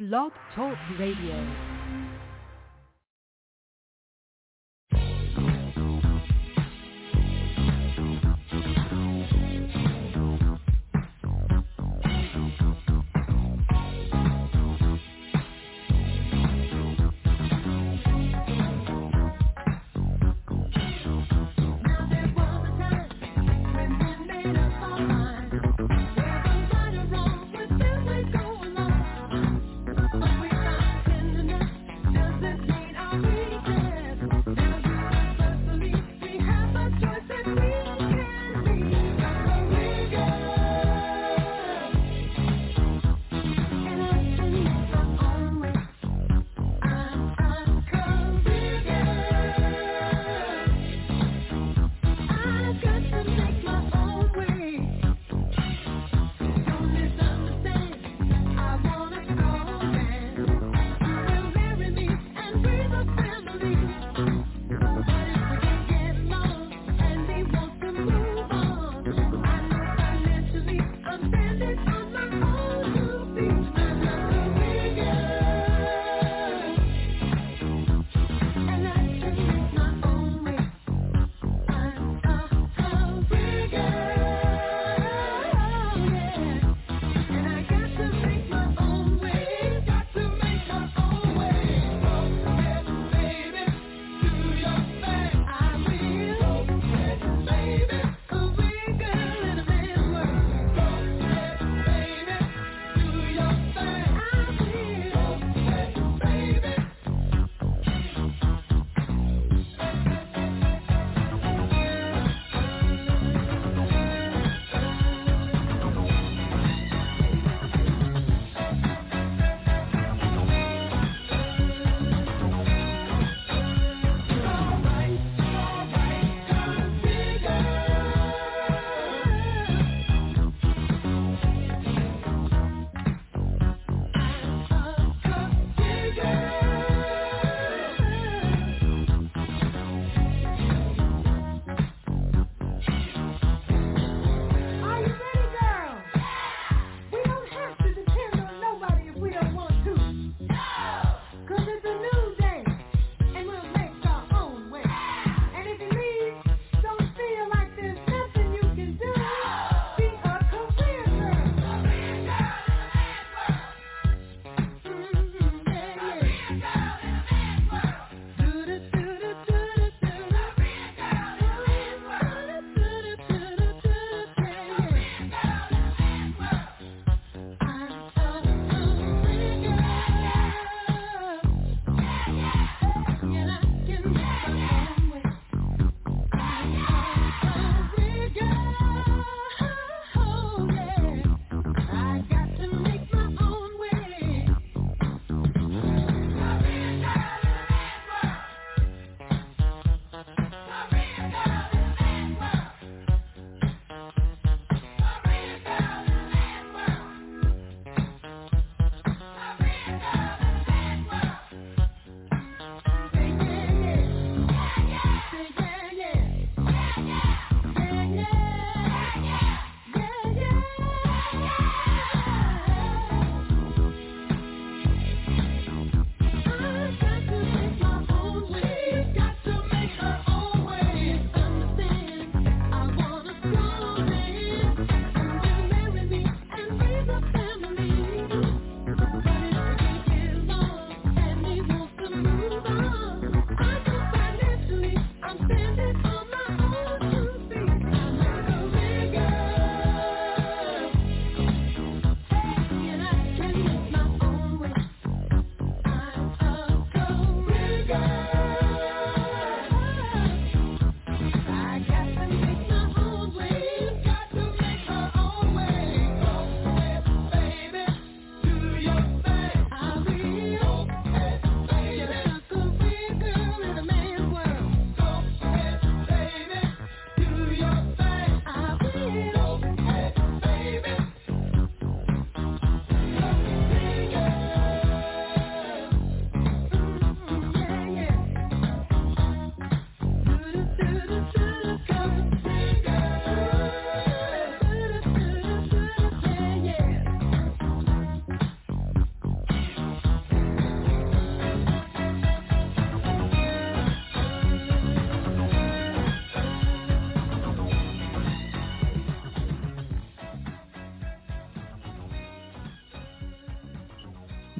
Blog Talk Radio. Going on.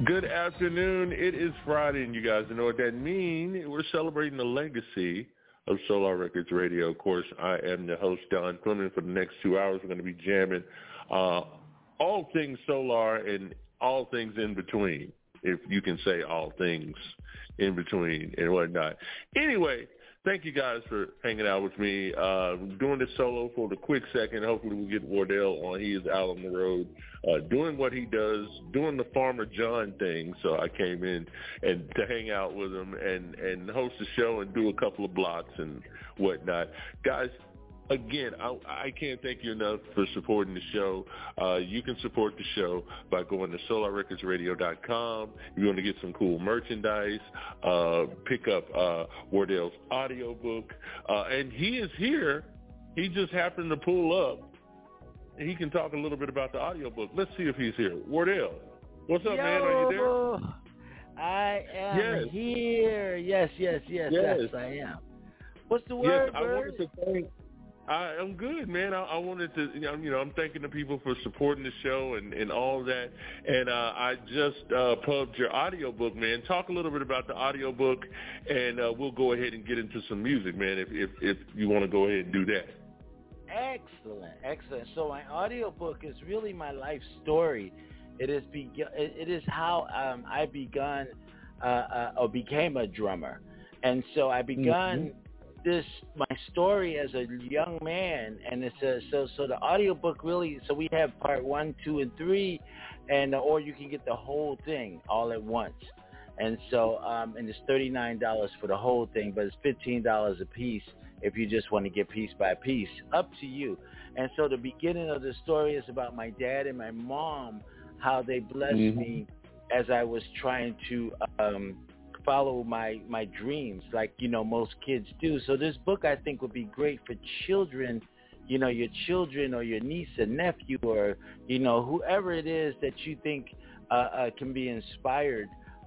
Good afternoon. It is Friday, and you guys know what that means. We're celebrating the legacy of Solar Records Radio. Of course, I am the host, Don Fleming. For the next 2 hours, we're going to be jamming all things Solar and all things in between, if you can say all things in between and whatnot. Anyway, thank you guys for hanging out with me. Doing this solo for the quick second. Hopefully we'll get Wardell on. He is out on the road doing what he does, doing the Farmer John thing. So I came in and to hang out with him and host the show and do a couple of blocks and whatnot. Guys, again, I can't thank you enough for supporting the show. You can support the show by going to SolarRecordsRadio.com. You're going to get some cool merchandise, pick up Wardell's audiobook. And he is here. He just happened to pull up. He can talk a little bit about the audiobook. Let's see if he's here. Wardell, what's up, man? Are you there? I am here. Yes, I am. What's the word, Yes, I wanted to thank... I'm good, man. I wanted to, I'm thanking the people for supporting the show and all that. And I just pubbed your audiobook, man. Talk a little bit about the audiobook, and we'll go ahead and get into some music, man, if you want to go ahead and do that. Excellent. So my audiobook is really my life story. It is how I begun or became a drummer. And so I begun my story as a young man, and it's so the audiobook really, so we have part 1, 2, and 3, and or you can get the whole thing all at once. And so and it's $39 for the whole thing, but it's $15 a piece if you just want to get piece by piece, up to you. And so the beginning of the story is about my dad and my mom, how they blessed me as I was trying to follow my dreams, like most kids do. So this book, I think, would be great for children, your children or your niece and nephew, or whoever it is that you think can be inspired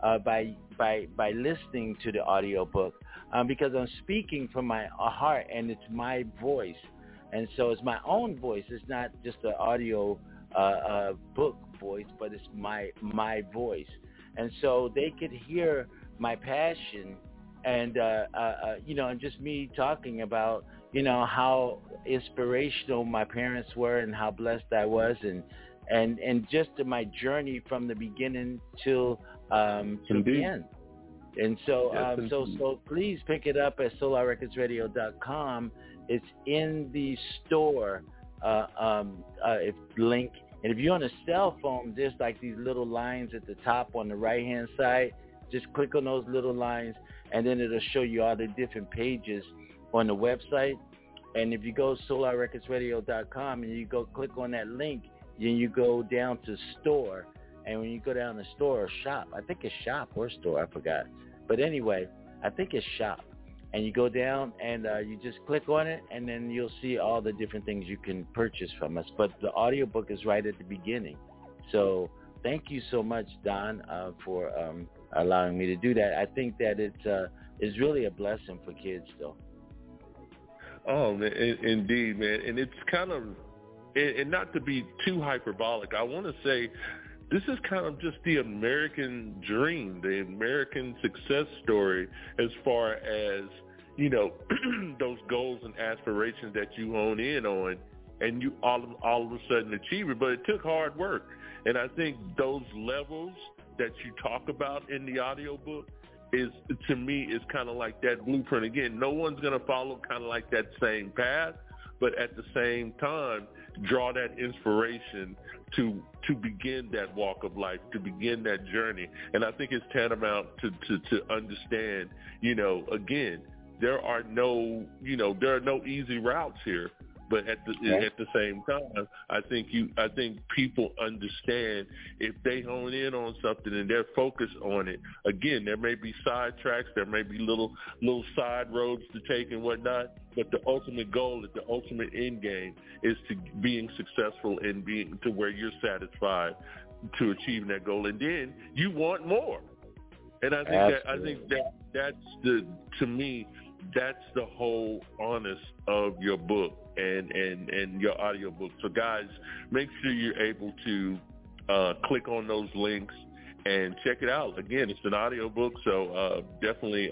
by listening to the audiobook, because I'm speaking from my heart and it's my voice, and so it's my own voice. It's not just an audio book voice, but it's my voice, and so they could hear my passion and and just me talking about how inspirational my parents were and how blessed I was, and just my journey from the beginning till the end. And so so please pick it up at SolarRecordsRadio.com. It's in the store link. And if you're on a cell phone, there's like these little lines at the top on the right-hand side. Just click on those little lines, and then it'll show you all the different pages on the website. And if you go to SolarRecordsRadio.com and you go click on that link, then you go down to store. And when you go down to store or shop, I think it's shop or store, I forgot. But anyway, I think it's shop. And you go down and you just click on it, and then you'll see all the different things you can purchase from us. But the audiobook is right at the beginning. So thank you so much, Don, for allowing me to do that. I think that it's really a blessing for kids, though. Oh, man, indeed, man. And it's kind of, and not to be too hyperbolic, I want to say this is kind of just the American dream, the American success story, as far as, those goals and aspirations that you hone in on, and you all of a sudden achieve it. But it took hard work. And I think those levels that you talk about in the audiobook is, to me, is kind of like that blueprint. Again, no one's going to follow kind of like that same path, but at the same time, draw that inspiration to begin that walk of life, to begin that journey. And I think it's tantamount to understand, again, there are no easy routes here. But at the same time, I think people understand if they hone in on something and they're focused on it. Again, there may be side tracks, there may be little side roads to take and whatnot, but the ultimate goal, the ultimate end game, is to being successful and being to where you're satisfied to achieving that goal, and then you want more. And I think that's to me, that's the whole honest of your book and your audiobook. So guys, make sure you're able to click on those links and check it out. Again, it's an audiobook, so definitely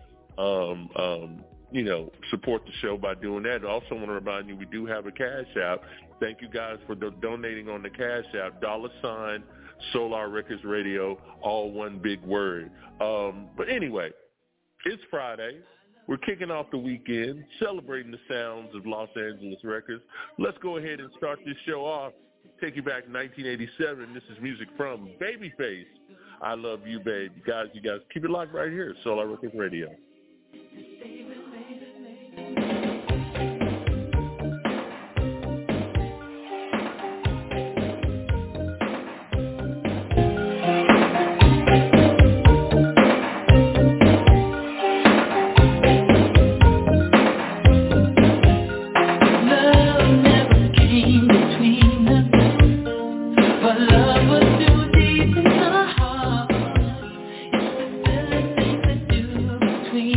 support the show by doing that. I also want to remind you we do have a Cash App. Thank you guys for donating on the Cash App, $ Solar Records Radio, all one big word. But anyway, it's Friday. We're kicking off the weekend, celebrating the sounds of Los Angeles records. Let's go ahead and start this show off. Take you back to 1987. This is music from Babyface. I Love You, Babe. You guys keep it locked right here, Solar Records Radio. Between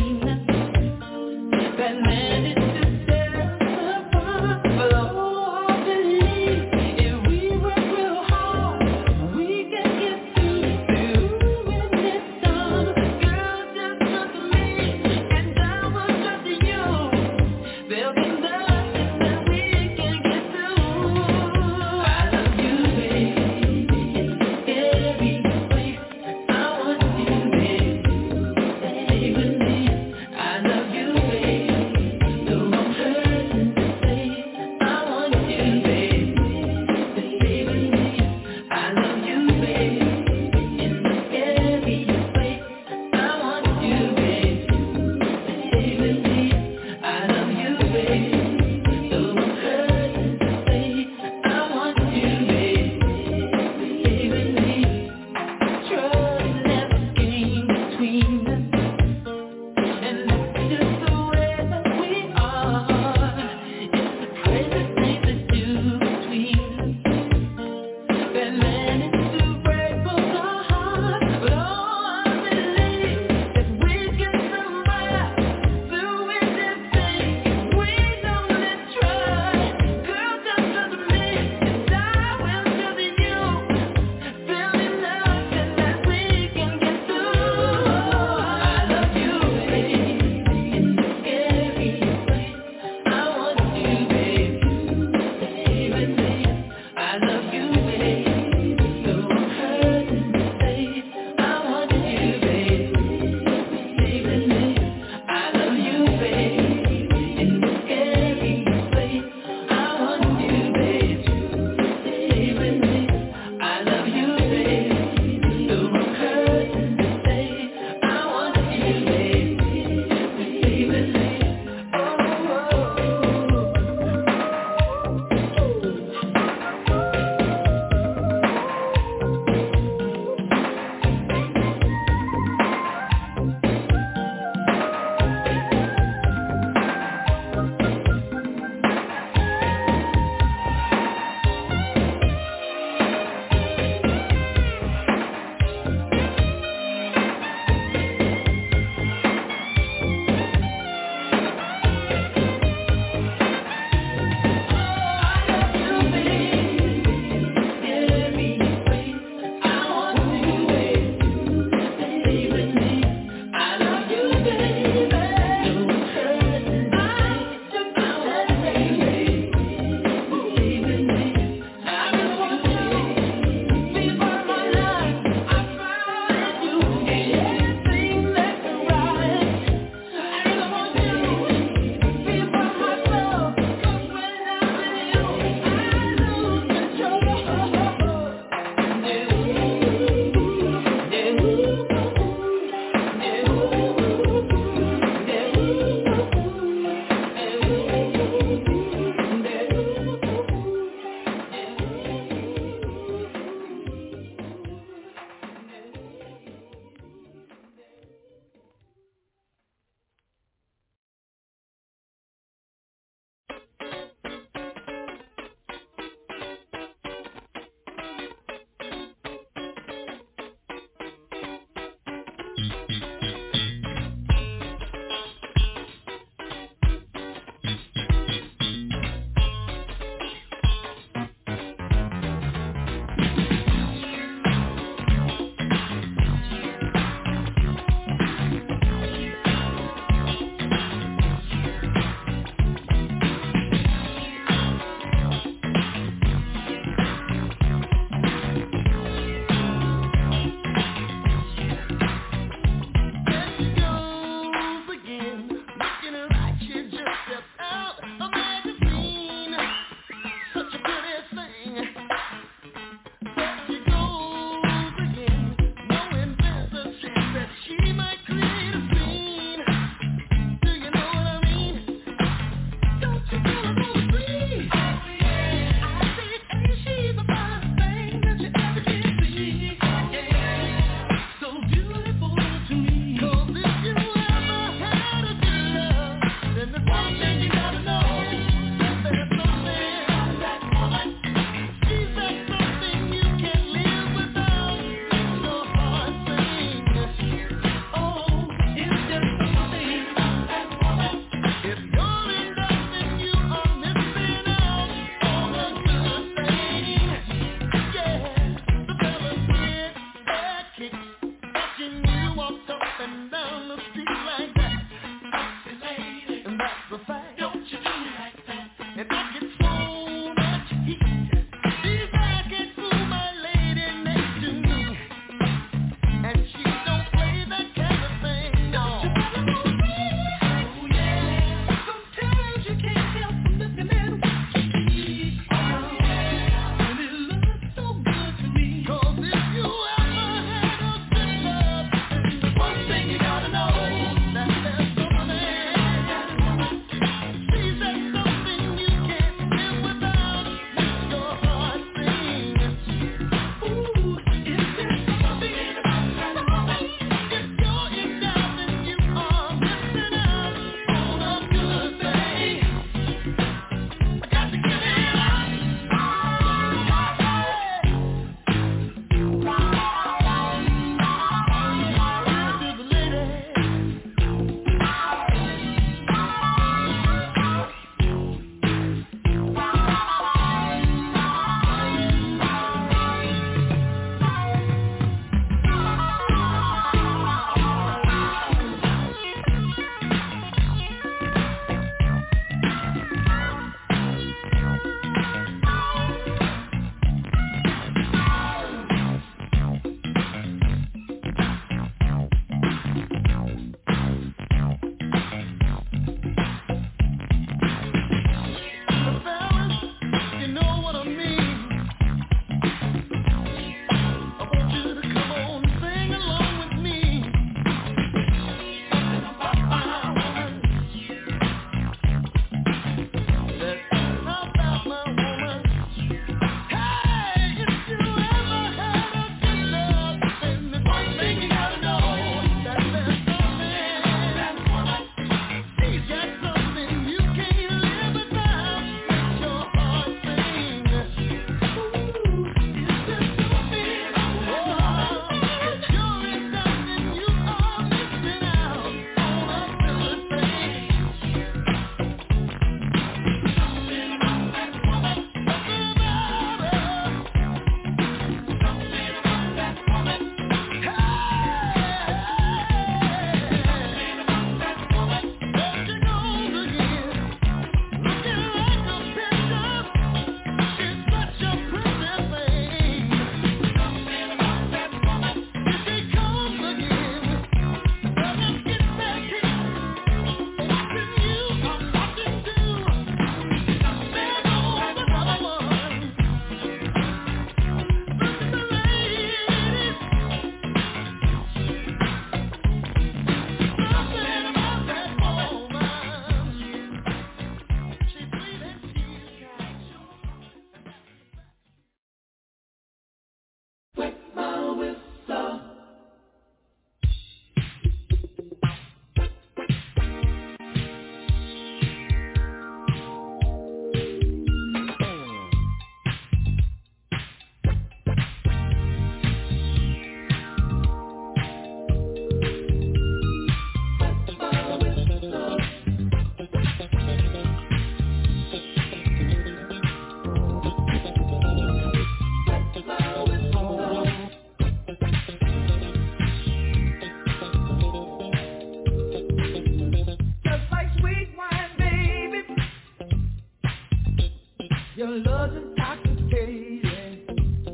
Your love's intoxicating.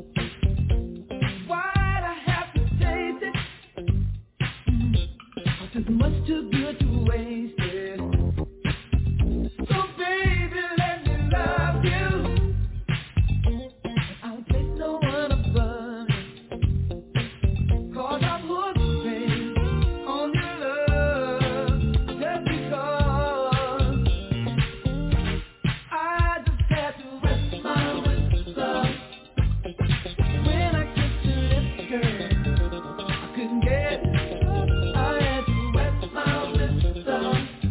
Why'd I have to taste it? 'Cause it's much too good to waste it. So baby, let me love you. I'll place no one above you. 'Cause I'm hooked, baby, on your love. Just because I just had to rest my whistle. When I kissed your lips, girl, I couldn't get it. I had to wet my whistle.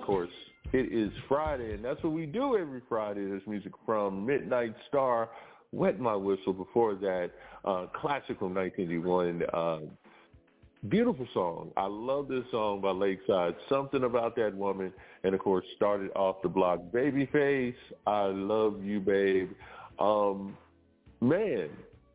course, it is Friday, and that's what we do every Friday. There's music from Midnight Star, Wet My Whistle. Before that, classic from 1981. Beautiful song. I love this song by Lakeside. Something About That Woman. And, of course, started off the block, Babyface, I Love You, Babe. Man,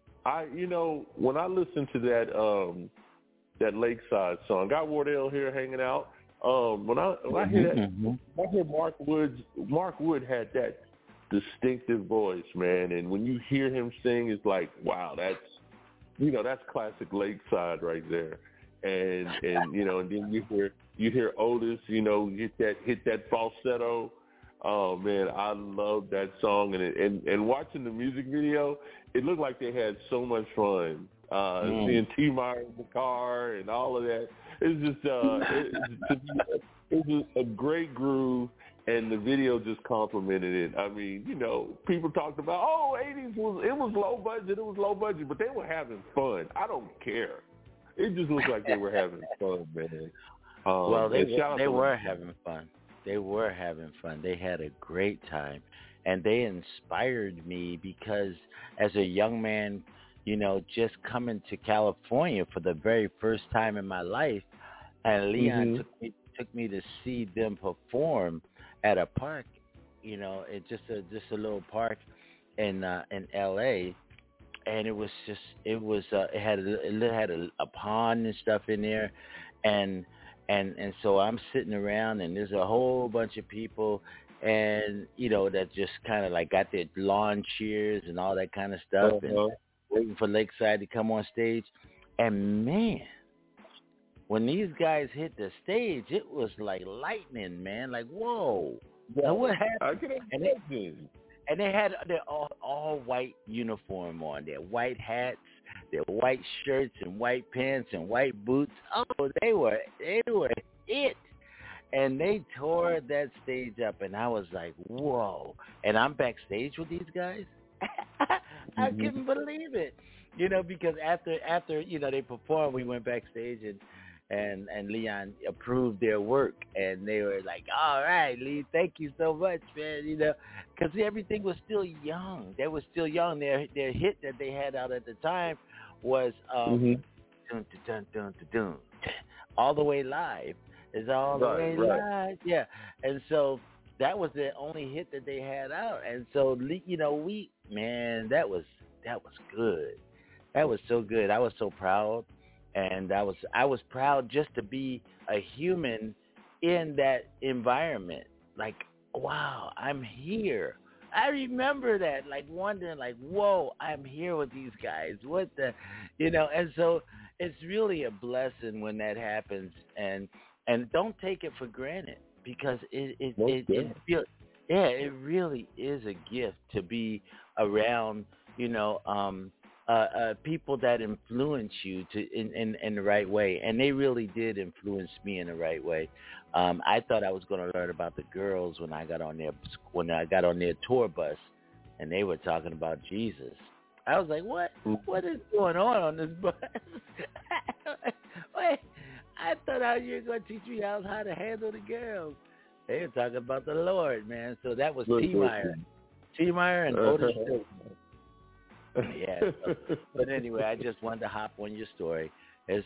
when I listen to that Lakeside song, got Wardell here hanging out. When I hear that, I hear Mark Wood had that distinctive voice, man. And when you hear him sing, it's like, wow, that's classic Lakeside right there. And then you hear Otis, hit that falsetto. Oh man, I love that song. And watching the music video, it looked like they had so much fun. Seeing T. Meyer in the car and all of that. It's just it's just a great groove, and the video just complimented it. I mean, people talked about, 80s was low budget, but they were having fun. I don't care. It just looked like they were having fun, man. Well, they were having fun. They were having fun. They had a great time, and they inspired me because as a young man, just coming to California for the very first time in my life, and Leon took me to see them perform at a park, it's just a little park in L.A. And it had a pond and stuff in there, and so I'm sitting around, and there's a whole bunch of people, and that just kind of like got their lawn chairs and all that kind of stuff, and waiting for Lakeside to come on stage. And man, when these guys hit the stage, it was like lightning, man. Like, whoa. Yeah, what happened? I can imagine. And they had their all white uniform on, their white hats, their white shirts and white pants and white boots. Oh, they were it. And they tore that stage up, and I was like, whoa. And I'm backstage with these guys. I couldn't believe it. Because after they performed, we went backstage, and Leon approved their work, and they were like, all right, Lee, thank you so much, man, because everything was still young. They were still young. Their hit that they had out at the time was dun, dun, dun, dun, dun, dun, All the Way Live. It's all the way live. Yeah. And so that was the only hit that they had out. And so, that was good. That was so good. I was so proud. And I was proud just to be a human in that environment. Like, wow, I'm here. I remember that, like wondering, like, whoa, I'm here with these guys. What the, and so it's really a blessing when that happens. And don't take it for granted, because it really is a gift to be around, people that influence you in the right way, and they really did influence me in the right way. I thought I was going to learn about the girls when I got on their tour bus, and they were talking about Jesus. I was like, what? What is going on this bus? Wait, I thought you were going to teach me how to handle the girls. They were talking about the Lord, man. So that was T. Meyer and Otis. Yeah, but anyway, I just wanted to hop on your story. I'm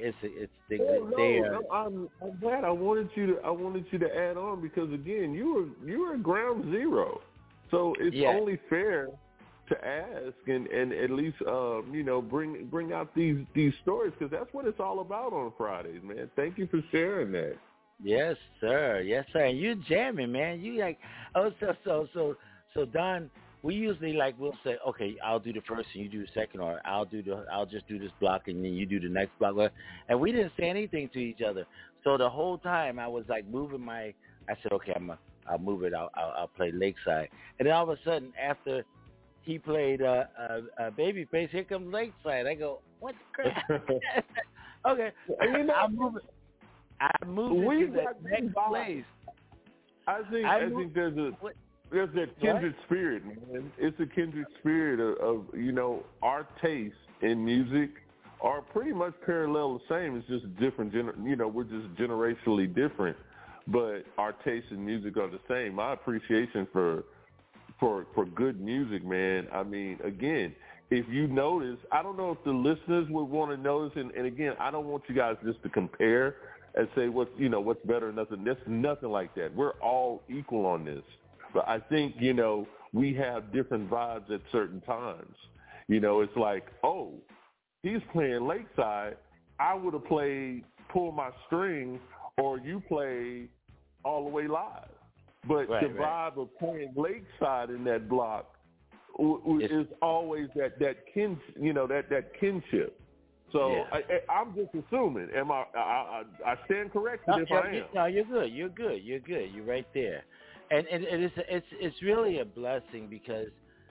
glad. I wanted you to add on, because again, you were at ground zero, so it's only fair to ask and at least bring out these stories, because that's what it's all about on Fridays, man. Thank you for sharing that. Yes, sir. Yes, sir. And you jamming, man. You like, so Don. We usually we'll say, okay, I'll do the first and you do the second, or I'll just do this block and then you do the next block. And we didn't say anything to each other. So the whole time I was like moving I said, okay, I'll move it. I'll play Lakeside. And then all of a sudden, after he played Babyface, here comes Lakeside. I go, what the crap? Okay, I'll move it. I moved it to the next place. I think there's that kindred spirit, man. It's a kindred spirit of our taste in music are pretty much parallel the same. It's just different. We're just generationally different. but our taste in music are the same. My appreciation for good music, man. I mean, again, if you notice, I don't know if the listeners would want to notice, and again, I don't want you guys just to compare and say what's better or nothing. There's nothing like that. We're all equal on this. But I think, we have different vibes at certain times. It's like, oh, he's playing Lakeside. I would have played Pull My String, or you play All the Way Live. But the vibe of playing Lakeside in that block is always that kinship. So I'm just assuming. I stand corrected if I am. No, you're good. You're good. You're right there. And it's really a blessing because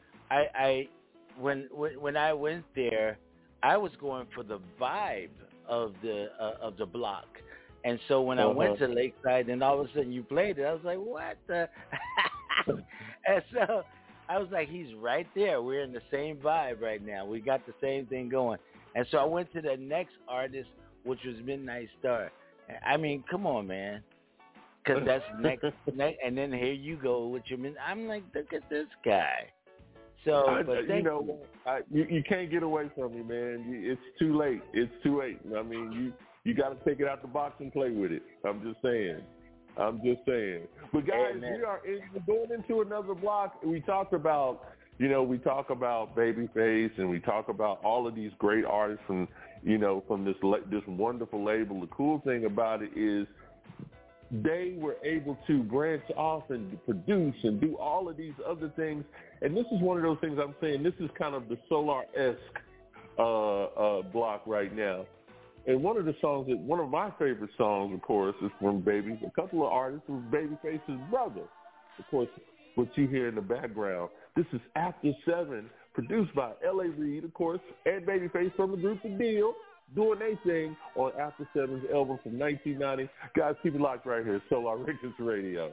when I went there, I was going for the vibe of the block. And so when I went to Lakeside and all of a sudden you played it, I was like, what the? And so I was like, he's right there. We're in the same vibe right now. We got the same thing going. And so I went to the next artist, which was Midnight Star. I mean, come on, man. Because that's next. And then here you go with your I'm like, look at this guy. So, you can't get away from me, man. It's too late. It's too late. I mean, you got to take it out the box and play with it. I'm just saying. But guys, we're going into another block. We talk about Babyface, and we talk about all of these great artists from this wonderful label. The cool thing about it is they were able to branch off and produce and do all of these other things. And this is one of those things I'm saying. This is kind of the Solar-esque block right now. And one of my favorite songs, of course, is from a couple of artists from Babyface's brother. Of course, what you hear in the background. This is After 7, produced by L.A. Reid, of course, and Babyface from the group The Deal, doing their thing on After 7's album from 1990. Guys, keep it locked right here. Solar Records Radio.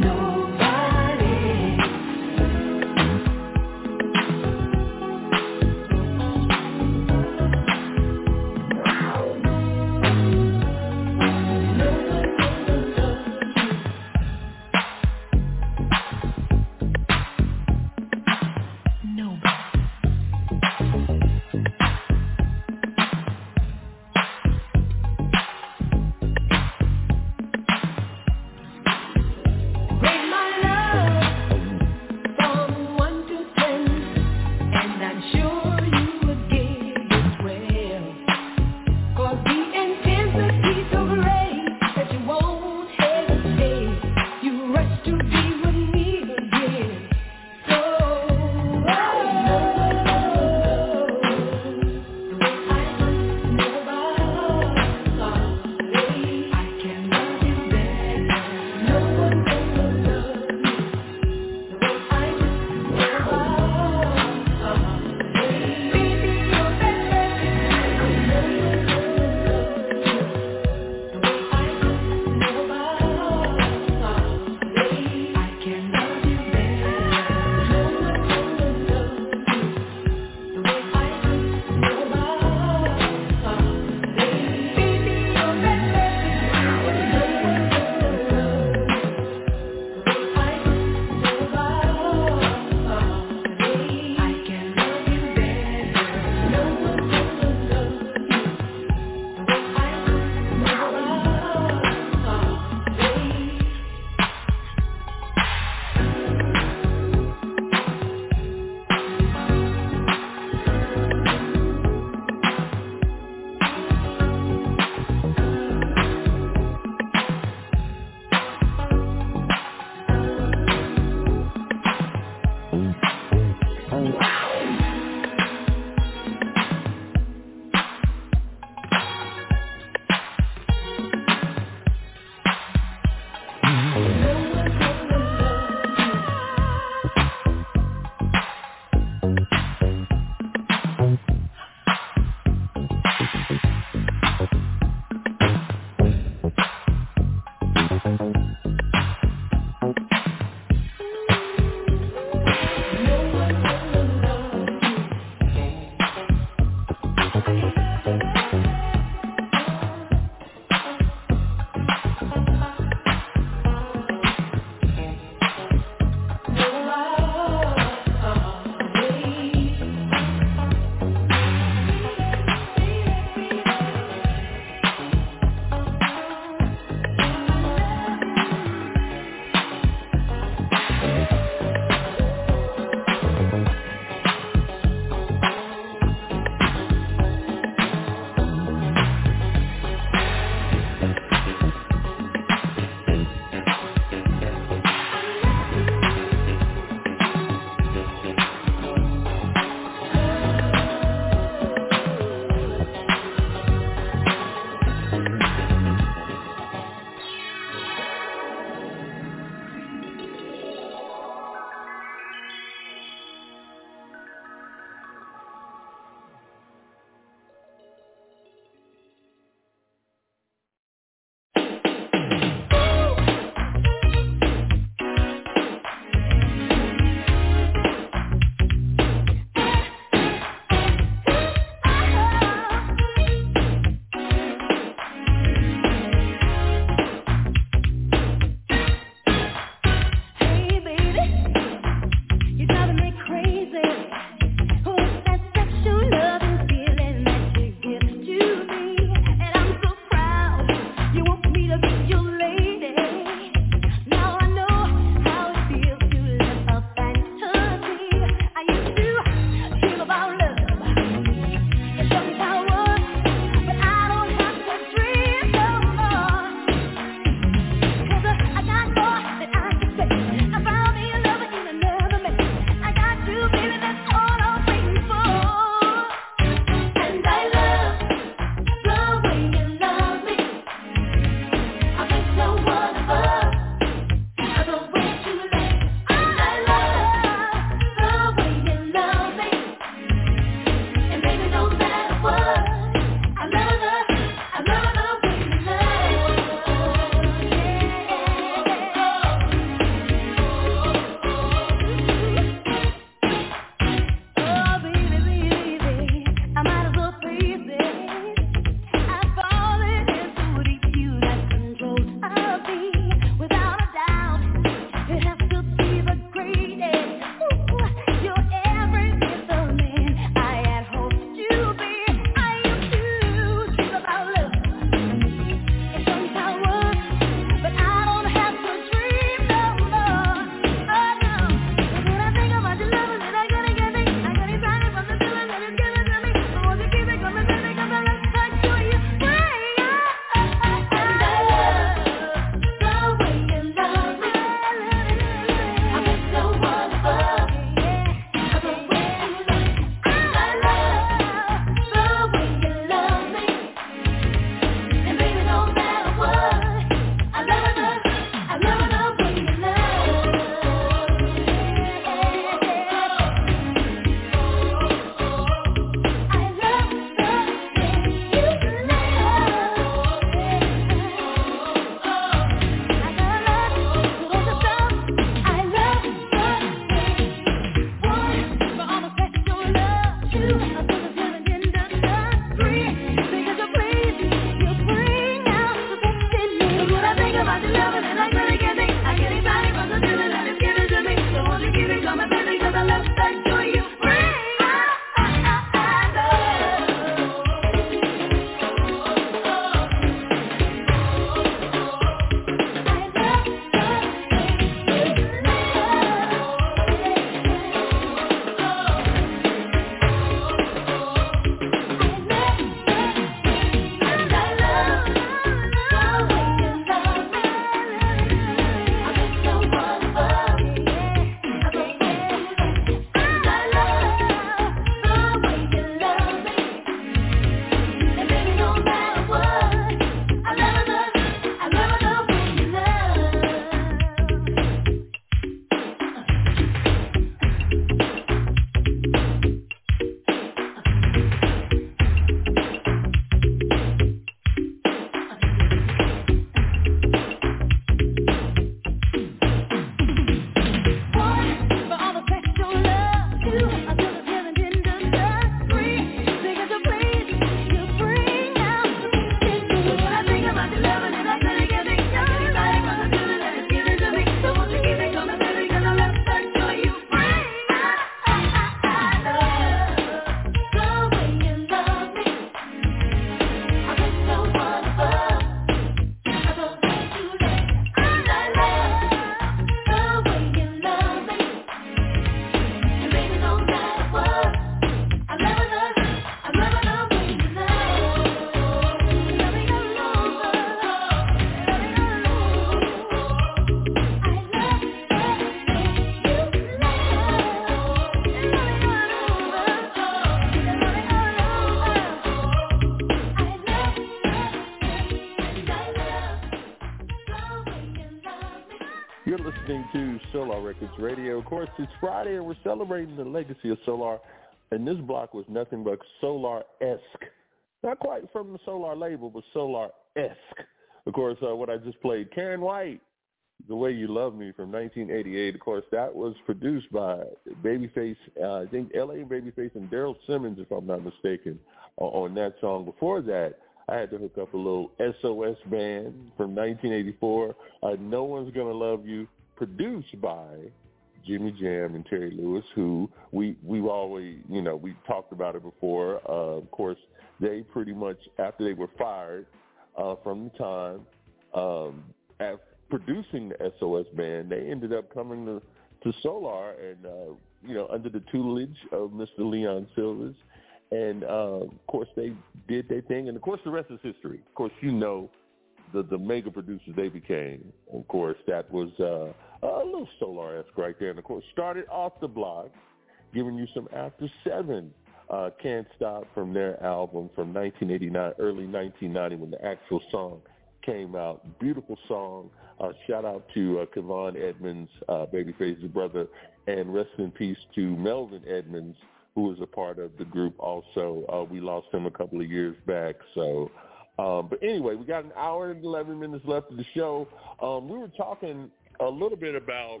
You're listening to Solar Records Radio. Of course, it's Friday, and we're celebrating the legacy of Solar. And this block was nothing but Solar-esque. Not quite from the Solar label, but Solar-esque. Of course, what I just played, Karen White, The Way You Love Me from 1988. Of course, that was produced by Babyface, I think L.A. Babyface and Daryl Simmons, if I'm not mistaken, on that song. Before that, I had to hook up a little SOS Band from 1984, No One's Gonna Love You, produced by Jimmy Jam and Terry Lewis, who we've always, we talked about it before. Of course, they pretty much, after they were fired from the time, after producing the SOS Band, they ended up coming to Solar and, under the tutelage of Mr. Leon Silvers. And, of course, they did their thing. And, of course, the rest is history. Of course, the mega producers they became. Of course, that was a little Solar-esque right there. And, of course, started off the block, giving you some After 7, Can't Stop from their album from 1989, early 1990, when the actual song came out. Beautiful song. Shout out to Kevon Edmonds, Babyface's brother, and rest in peace to Melvin Edmonds, who was a part of the group also. We lost him a couple of years back. So, but anyway, we got an hour and 11 minutes left of the show. We were talking a little bit about,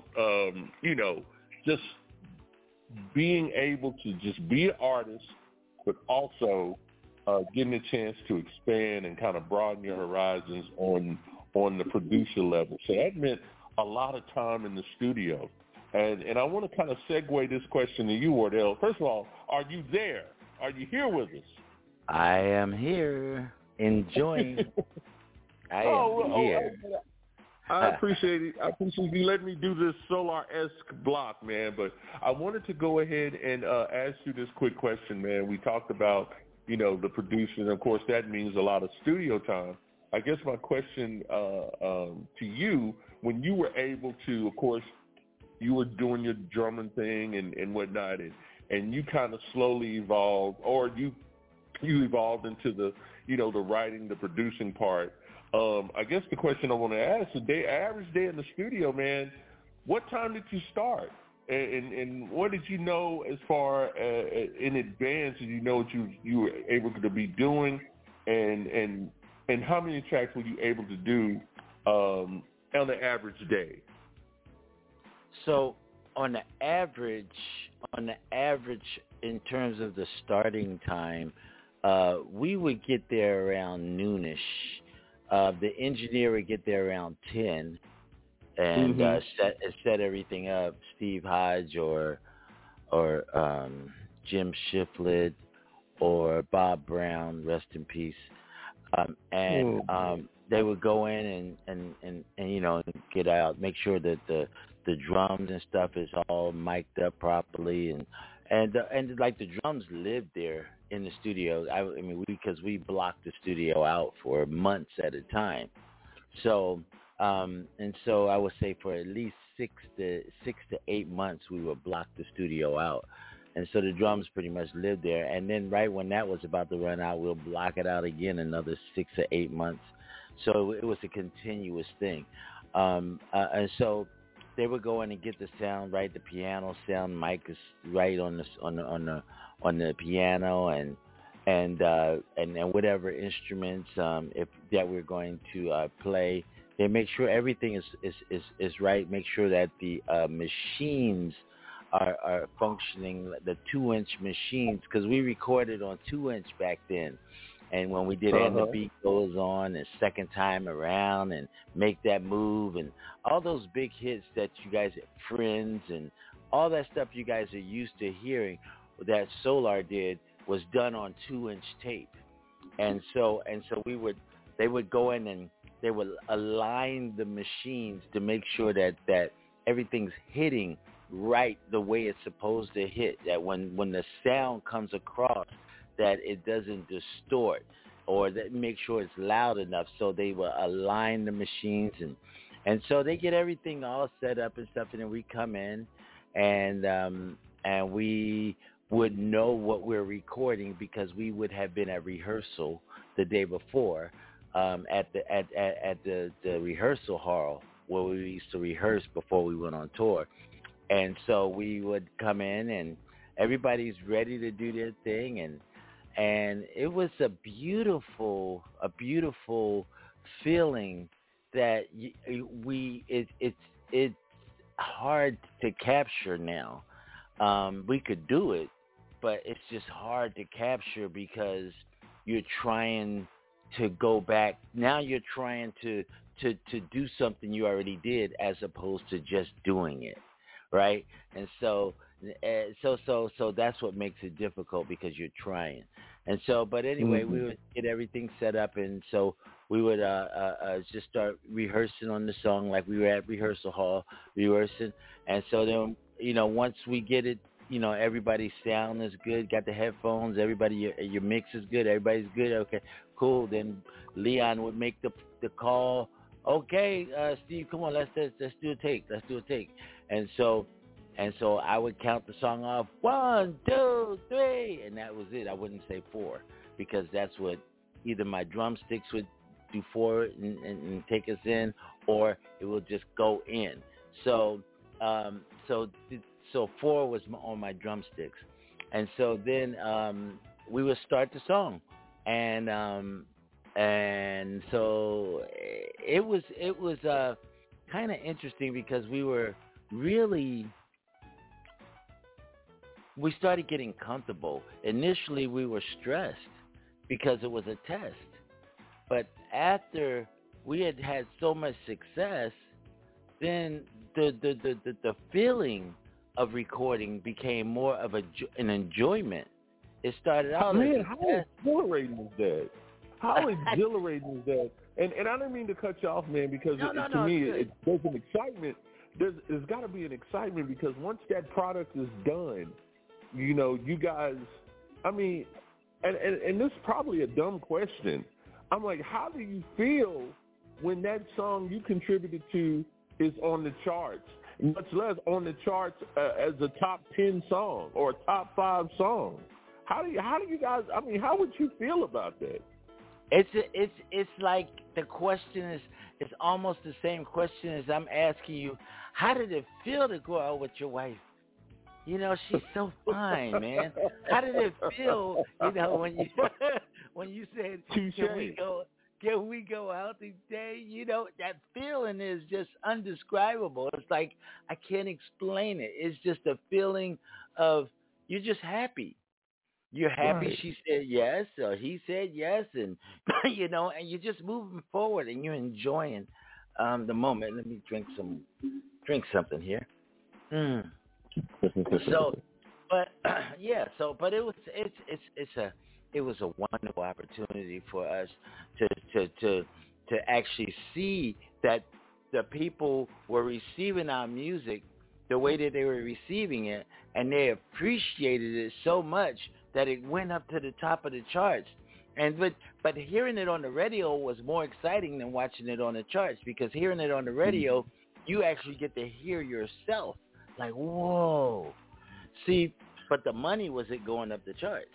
just being able to just be an artist, but also getting a chance to expand and kind of broaden your horizons on the producer level. So that meant a lot of time in the studio. And I want to kind of segue this question to you, Wardell. First of all, are you there? Are you here with us? I am here, enjoying. I am here. I appreciate it. I appreciate you letting me do this Solar-esque block, man. But I wanted to go ahead and ask you this quick question, man. We talked about, the production. Of course, that means a lot of studio time. I guess my question to you, when you were able to, of course, you were doing your drumming thing and whatnot, and you kind of slowly evolved, or you evolved into the, the writing, the producing part. I guess the question I want to ask, average day in the studio, man, what time did you start? And what did you know as far in advance, did you know what you were able to be doing, and how many tracks were you able to do on an average day? So on the average, in terms of the starting time, we would get there around noonish. The engineer would get there around 10, and set everything up. Steve Hodge or Jim Shiflett or Bob Brown, rest in peace. They would go in and get out, make sure that the drums and stuff is all mic'd up properly, and like the drums lived there in the studio. Because we blocked the studio out for months at a time. So so I would say for at least 6 to 8 months we would block the studio out. And so the drums pretty much lived there. And then right when that was about to run out, we'll block it out again another 6 to 8 months. So it was a continuous thing. And so they would go in and get the sound right, the piano sound, mic is right on the piano, and whatever instruments if that we're going to play. They make sure everything is right. Make sure that the machines are functioning, the 2-inch machines, because we recorded on 2-inch back then. And when we did And the Beat Goes On, and Second Time Around, and Make That Move, and all those big hits that you guys, Friends, and all that stuff you guys are used to hearing that Solar did was done on 2-inch tape. And so they would go in and they would align the machines to make sure that everything's hitting right the way it's supposed to hit, that when the sound comes across, that it doesn't distort, or that make sure it's loud enough. So they will align the machines, and so they get everything all set up and stuff, and then we come in and we would know what we're recording because we would have been at rehearsal the day before at the rehearsal hall where we used to rehearse before we went on tour. And so we would come in and everybody's ready to do their thing, and it was a beautiful feeling that it's hard to capture now. We could do it, but it's just hard to capture because you're trying to go back. Now you're trying to do something you already did as opposed to just doing it, right? And so that's what makes it difficult because you're trying. And so, but anyway, we would get everything set up, and so we would just start rehearsing on the song like we were at rehearsal hall rehearsing. And so then, once we get it, everybody's sound is good, got the headphones, everybody, your mix is good, everybody's good, okay, cool. Then Leon would make the call. Okay, Steve, come on, let's do a take. And so I would count the song off, 1, 2, 3, and that was it. I wouldn't say 4 because that's what either my drumsticks would do 4 and take us in, or it will just go in. So 4 was on my drumsticks, and so then we would start the song, and so it was kind of interesting because we started getting comfortable. Initially, we were stressed because it was a test. But after we had so much success, then the feeling of recording became more of an enjoyment. It started out how exhilarating is that? How exhilarating is that? And I didn't mean to cut you off, man, because to me, there's an excitement. There's got to be an excitement because once that product is done, you guys, I mean, and this is probably a dumb question. I'm like, how do you feel when that song you contributed to is on the charts, much less on the charts as a top 10 song or a top 5 song? How do you guys, I mean, how would you feel about that? It's like the question is, it's almost the same question as I'm asking you. How did it feel to go out with your wife? She's so fine, man. How did it feel, when you said, can we go out today? That feeling is just undescribable. It's like I can't explain it. It's just a feeling of you're just happy. You're happy right. She said yes, or he said yes, and and you're just moving forward and you're enjoying the moment. Let me drink something here. So, but but it was a wonderful opportunity for us to actually see that the people were receiving our music the way that they were receiving it, and they appreciated it so much that it went up to the top of the charts. But hearing it on the radio was more exciting than watching it on the charts, because hearing it on the radio, you actually get to hear yourself. Like, whoa. See, but the money was it going up the charts.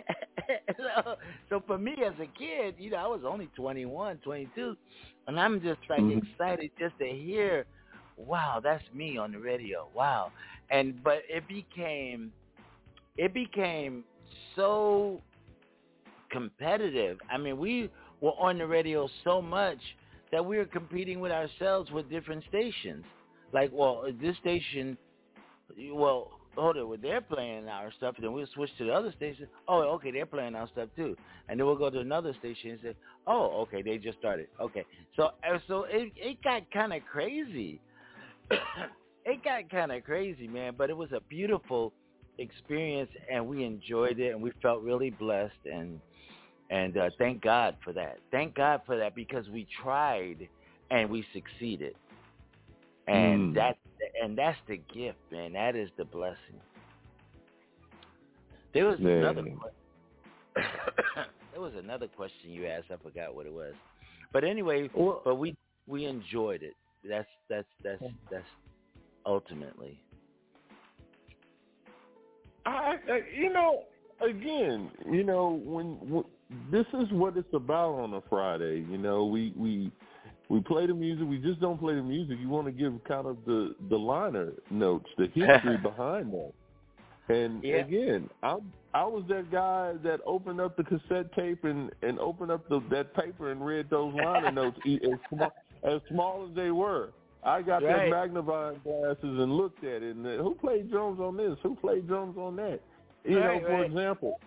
So for me as a kid, I was only 21, 22, and I'm just like excited just to hear, wow, that's me on the radio. Wow. But it became so competitive. I mean, we were on the radio so much that we were competing with ourselves with different stations. Like, well, this station, hold it, they're playing our stuff, then we'll switch to the other station. Oh, okay, they're playing our stuff too. And then we'll go to another station and say, oh, okay, they just started. Okay. So it got kind of crazy. It got kind of crazy, man, but it was a beautiful experience, and we enjoyed it, and we felt really blessed, and thank God for that. Thank God for that, because we tried and we succeeded, and that's the gift, man. That is the blessing. There was another question you asked. I forgot what it was, but anyway, but we enjoyed it. That's ultimately. When this is what it's about on a Friday. We We play the music. We just don't play the music. You want to give kind of the liner notes, the history behind that. And again, I was that guy that opened up the cassette tape and opened up that paper and read those liner notes as small as they were. I got that magnifying glasses and looked at it. And who played drums on this? Who played drums on that? For example,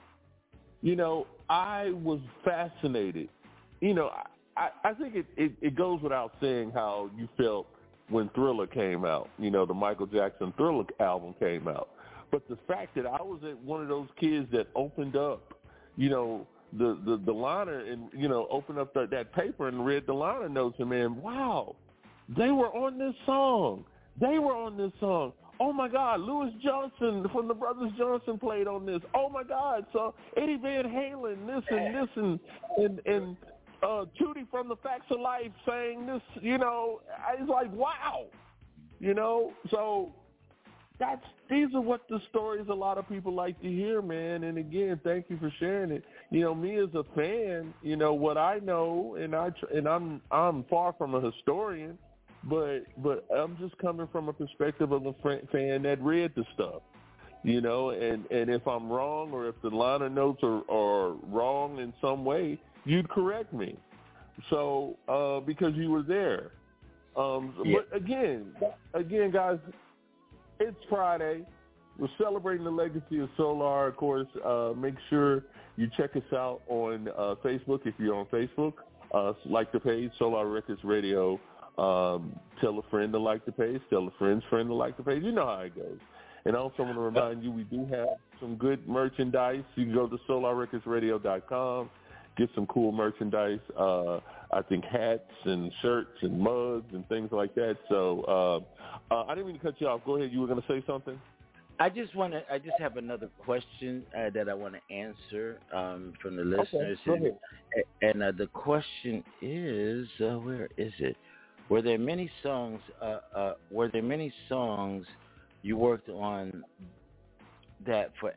I was fascinated. I think it goes without saying how you felt when Thriller came out. The Michael Jackson Thriller album came out. But the fact that I was one of those kids that opened up, the liner and, opened up that paper and read the liner notes and, man, wow, they were on this song. Oh, my God, Louis Johnson from the Brothers Johnson played on this. Oh, my God, so Eddie Van Halen, this and Tootie from the Facts of Life saying this, it's like, wow, so these are what the stories a lot of people like to hear, man. And again, thank you for sharing it. Me as a fan, what I know, and I'm far from a historian, but I'm just coming from a perspective of a fan that read the stuff, and if I'm wrong or if the liner notes are wrong in some way, you'd correct me. So because you were there. But again, guys, it's Friday. We're celebrating the legacy of Solar, of course. Make sure you check us out on Facebook if you're on Facebook. Like the page, Solar Records Radio. Tell a friend to like the page. Tell a friend's friend to like the page. You know how it goes. And I also want to remind you we do have some good merchandise. You can go to SolarRecordsRadio.com, get some cool merchandise. I think hats and shirts and mugs and things like that. So I didn't mean to cut you off. Go ahead. You were going to say something? I just have another question that I want to answer from the listeners. Okay, and the question is, where is it? Were there many songs you worked on that for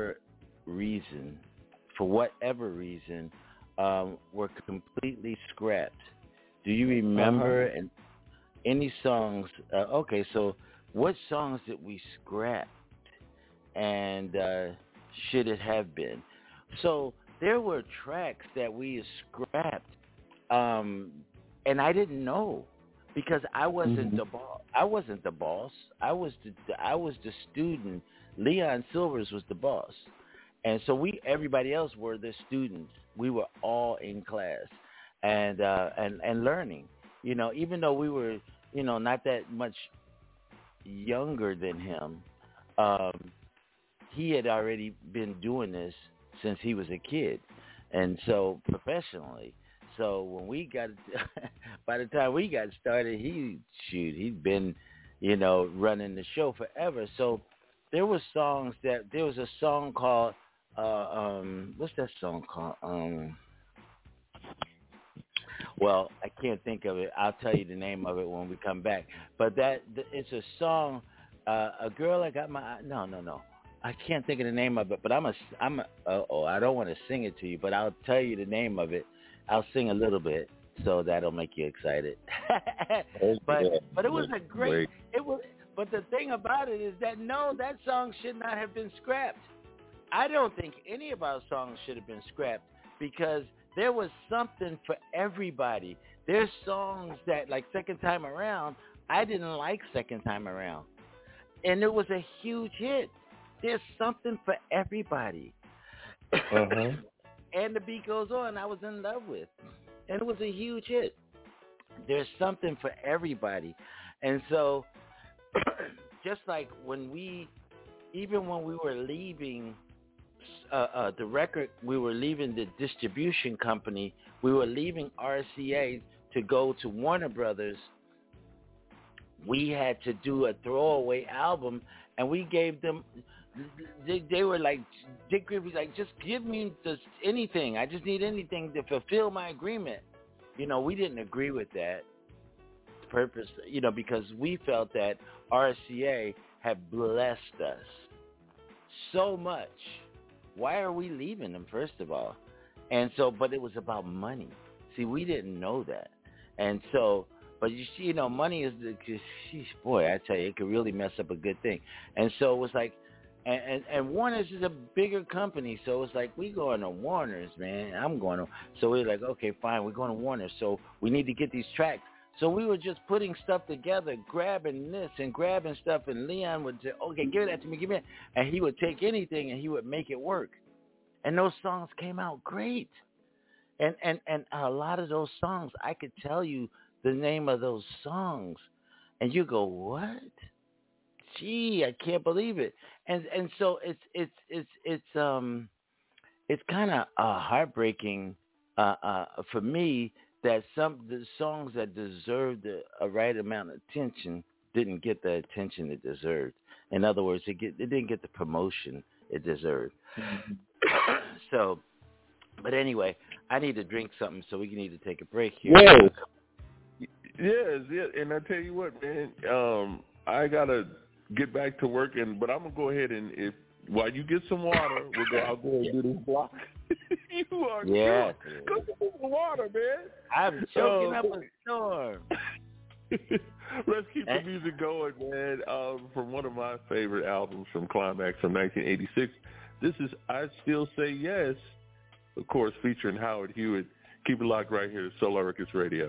whatever reason, were completely scrapped? Do you remember any songs? So what songs did we scrap, and should it have been? So there were tracks that we scrapped, and I didn't know because I wasn't the boss. I wasn't the boss. I was the student. Leon Silvers was the boss. And so everybody else were the students. We were all in class and learning. Even though we were, not that much younger than him, he had already been doing this since he was a kid, and so professionally. So when we got, by the time we got started, he'd been, running the show forever. So there was a song called. What's that song called? Well, I can't think of it. I'll tell you the name of it when we come back. But it's a song. A girl I got my no. I can't think of the name of it. But I don't want to sing it to you, but I'll tell you the name of it. I'll sing a little bit, so that'll make you excited. But it was a great. It was. But the thing about it is that that song should not have been scrapped. I don't think any of our songs should have been scrapped because there was something for everybody. There's songs that, like Second Time Around, I didn't like Second Time Around. And it was a huge hit. There's something for everybody. And The Beat Goes On, I was in love with. And it was a huge hit. There's something for everybody. And so, just like when we were leaving the record, we were leaving the distribution company, we were leaving RCA to go to Warner Brothers, we had to do a throwaway album, and we gave them, they were like, Dick Gregory was like, just give me anything. I just need anything to fulfill my agreement. We didn't agree with that purpose, because we felt that RCA had blessed us so much. Why are we leaving them, first of all? And so, but it was about money. See, we didn't know that. And so, but you see, money is boy, I tell you, it could really mess up a good thing. And so it was like, and Warner's is a bigger company, so it's like, we going to Warner's, man. I'm going to. So we're like, okay, fine, we're going to Warner's. So we need to get these tracks. So we were just putting stuff together, grabbing this and grabbing stuff, and Leon would say, okay, give that to me, give me that. And he would take anything and he would make it work. And those songs came out great. And a lot of those songs, I could tell you the name of those songs, and you go, what? Gee, I can't believe it. And so it's kind of heartbreaking for me that the songs that deserved a right amount of attention didn't get the attention it deserved. In other words, it didn't get the promotion it deserved. So, but anyway, I need to drink something, so we need to take a break here. Whoa. Yes, and I tell you what, man, I gotta get back to work, but I'm gonna go ahead and while you get some water, I'll go and do this block. You are drunk. Go get some water, man. I'm choking up a storm. Let's keep the music going, man. From one of my favorite albums from Climax from 1986. This is I Still Say Yes, of course, featuring Howard Hewitt. Keep it locked right here at Solar Records Radio.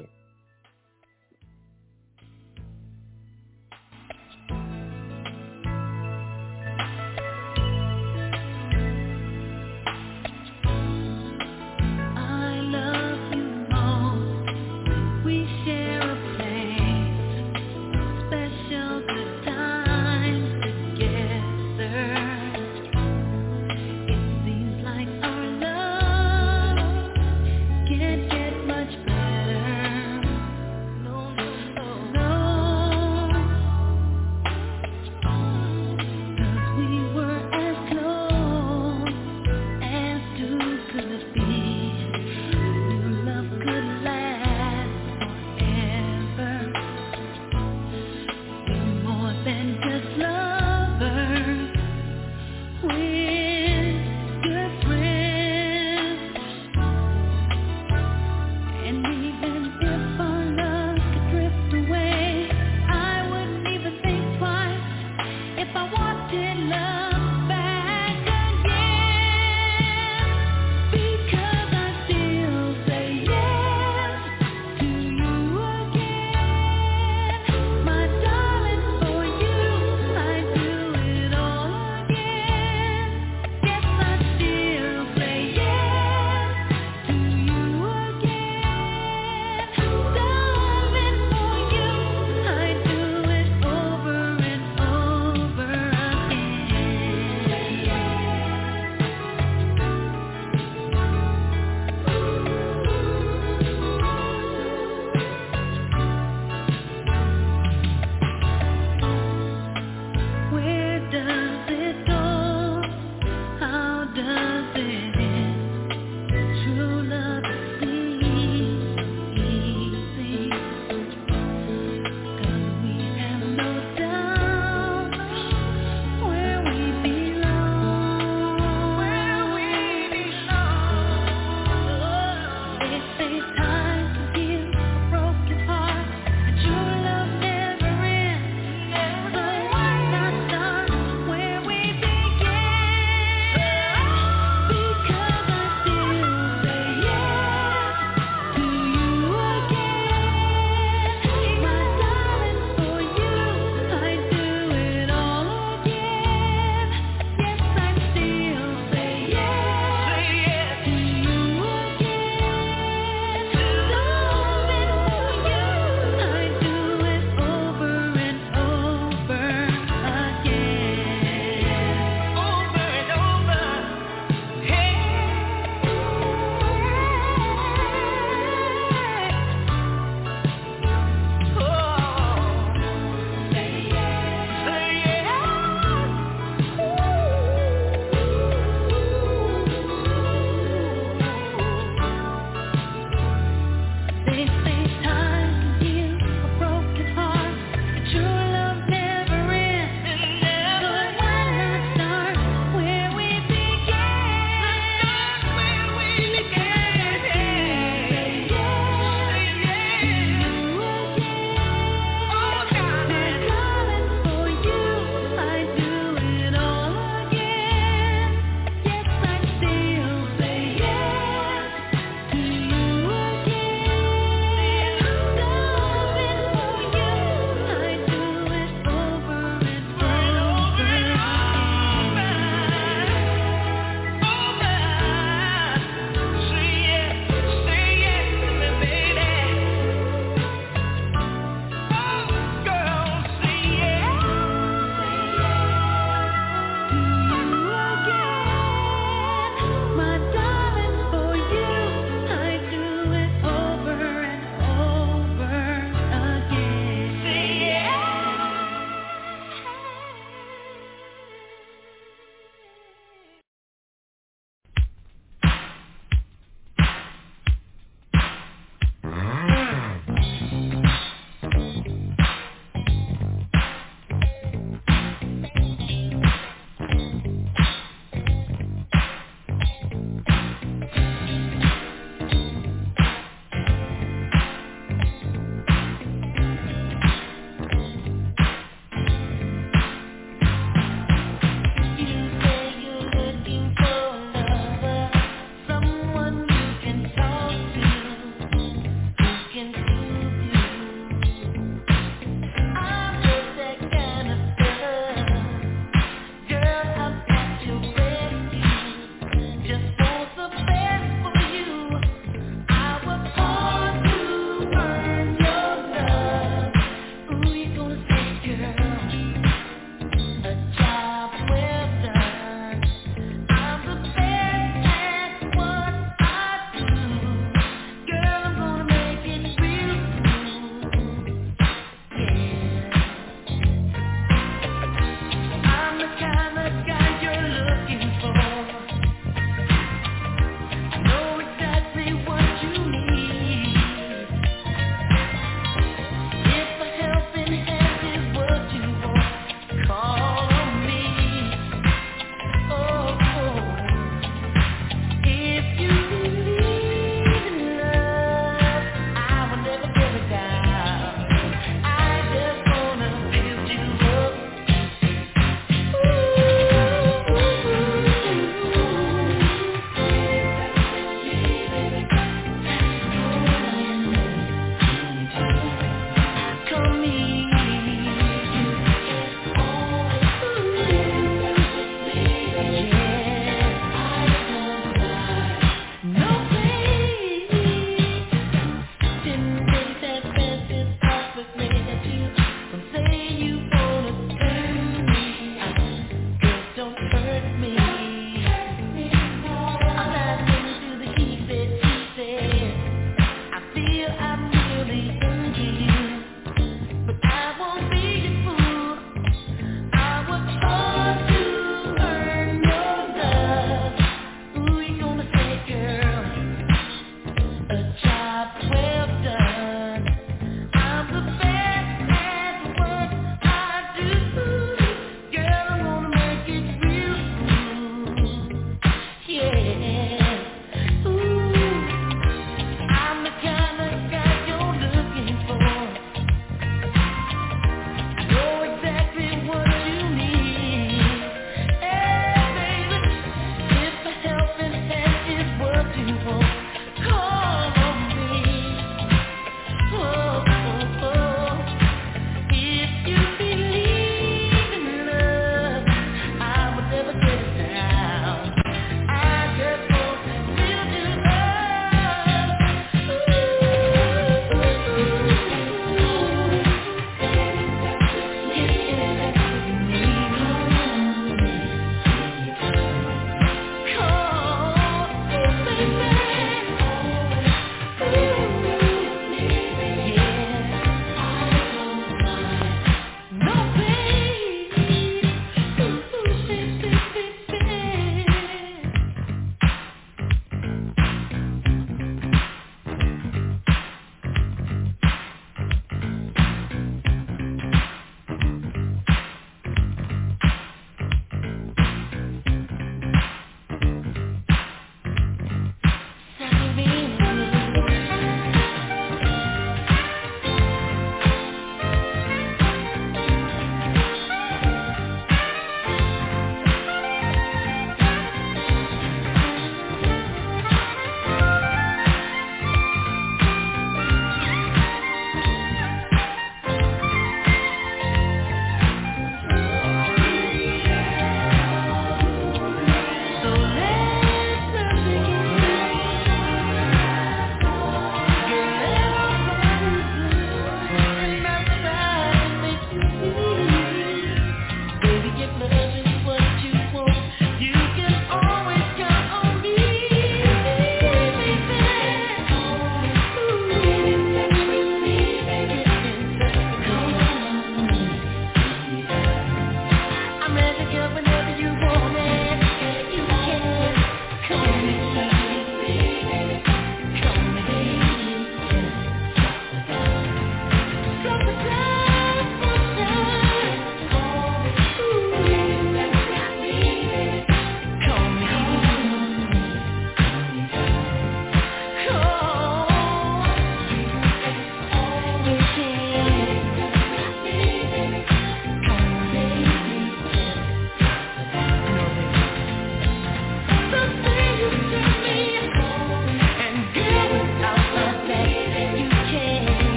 Get much better.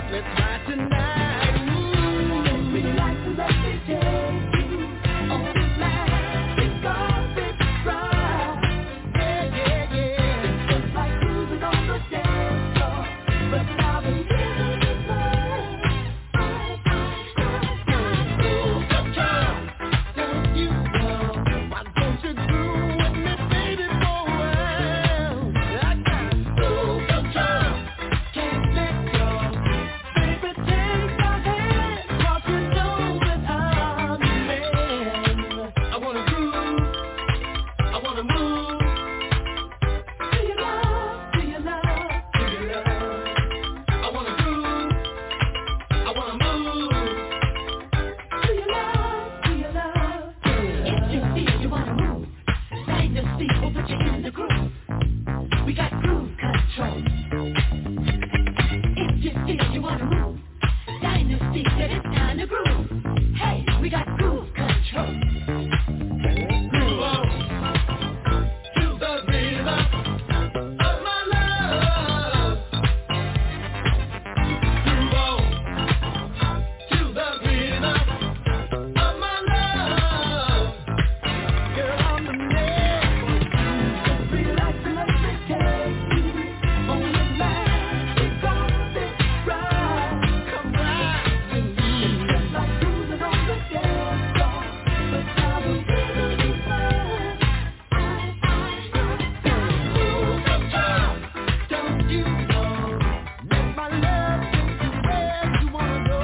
Let's ride tonight. Ooh. We like to let me take you on this magic carpet ride. Yeah, yeah, yeah. Just like cruising on the dance floor, but now the rhythm is mine. Ooh, control. Don't you know? Why don't you groove with me, baby, for a while? I got full control. Can't let go. Baby, take my hand, 'cause you know that I'm your man. I wanna groove, I wanna move. Do you love, do you love, do you love? I wanna groove, I wanna move. Do you love, do you love, do you love? If you feel you wanna move, Dynasty will put you in the groove. We got groove control. If you feel you wanna move, Dynasty said it's time to groove. Hey, we got groove control. Groove on to the rhythm of my love. Groove on to the rhythm of my love. Girl, I'm the man. Just relax and let me take you on the magic carpet ride. Come ride with me. It's just like cruising on the dance floor, but now the rhythm is mine. Ooh, control. Don't you know? Let my love take you where you wanna go.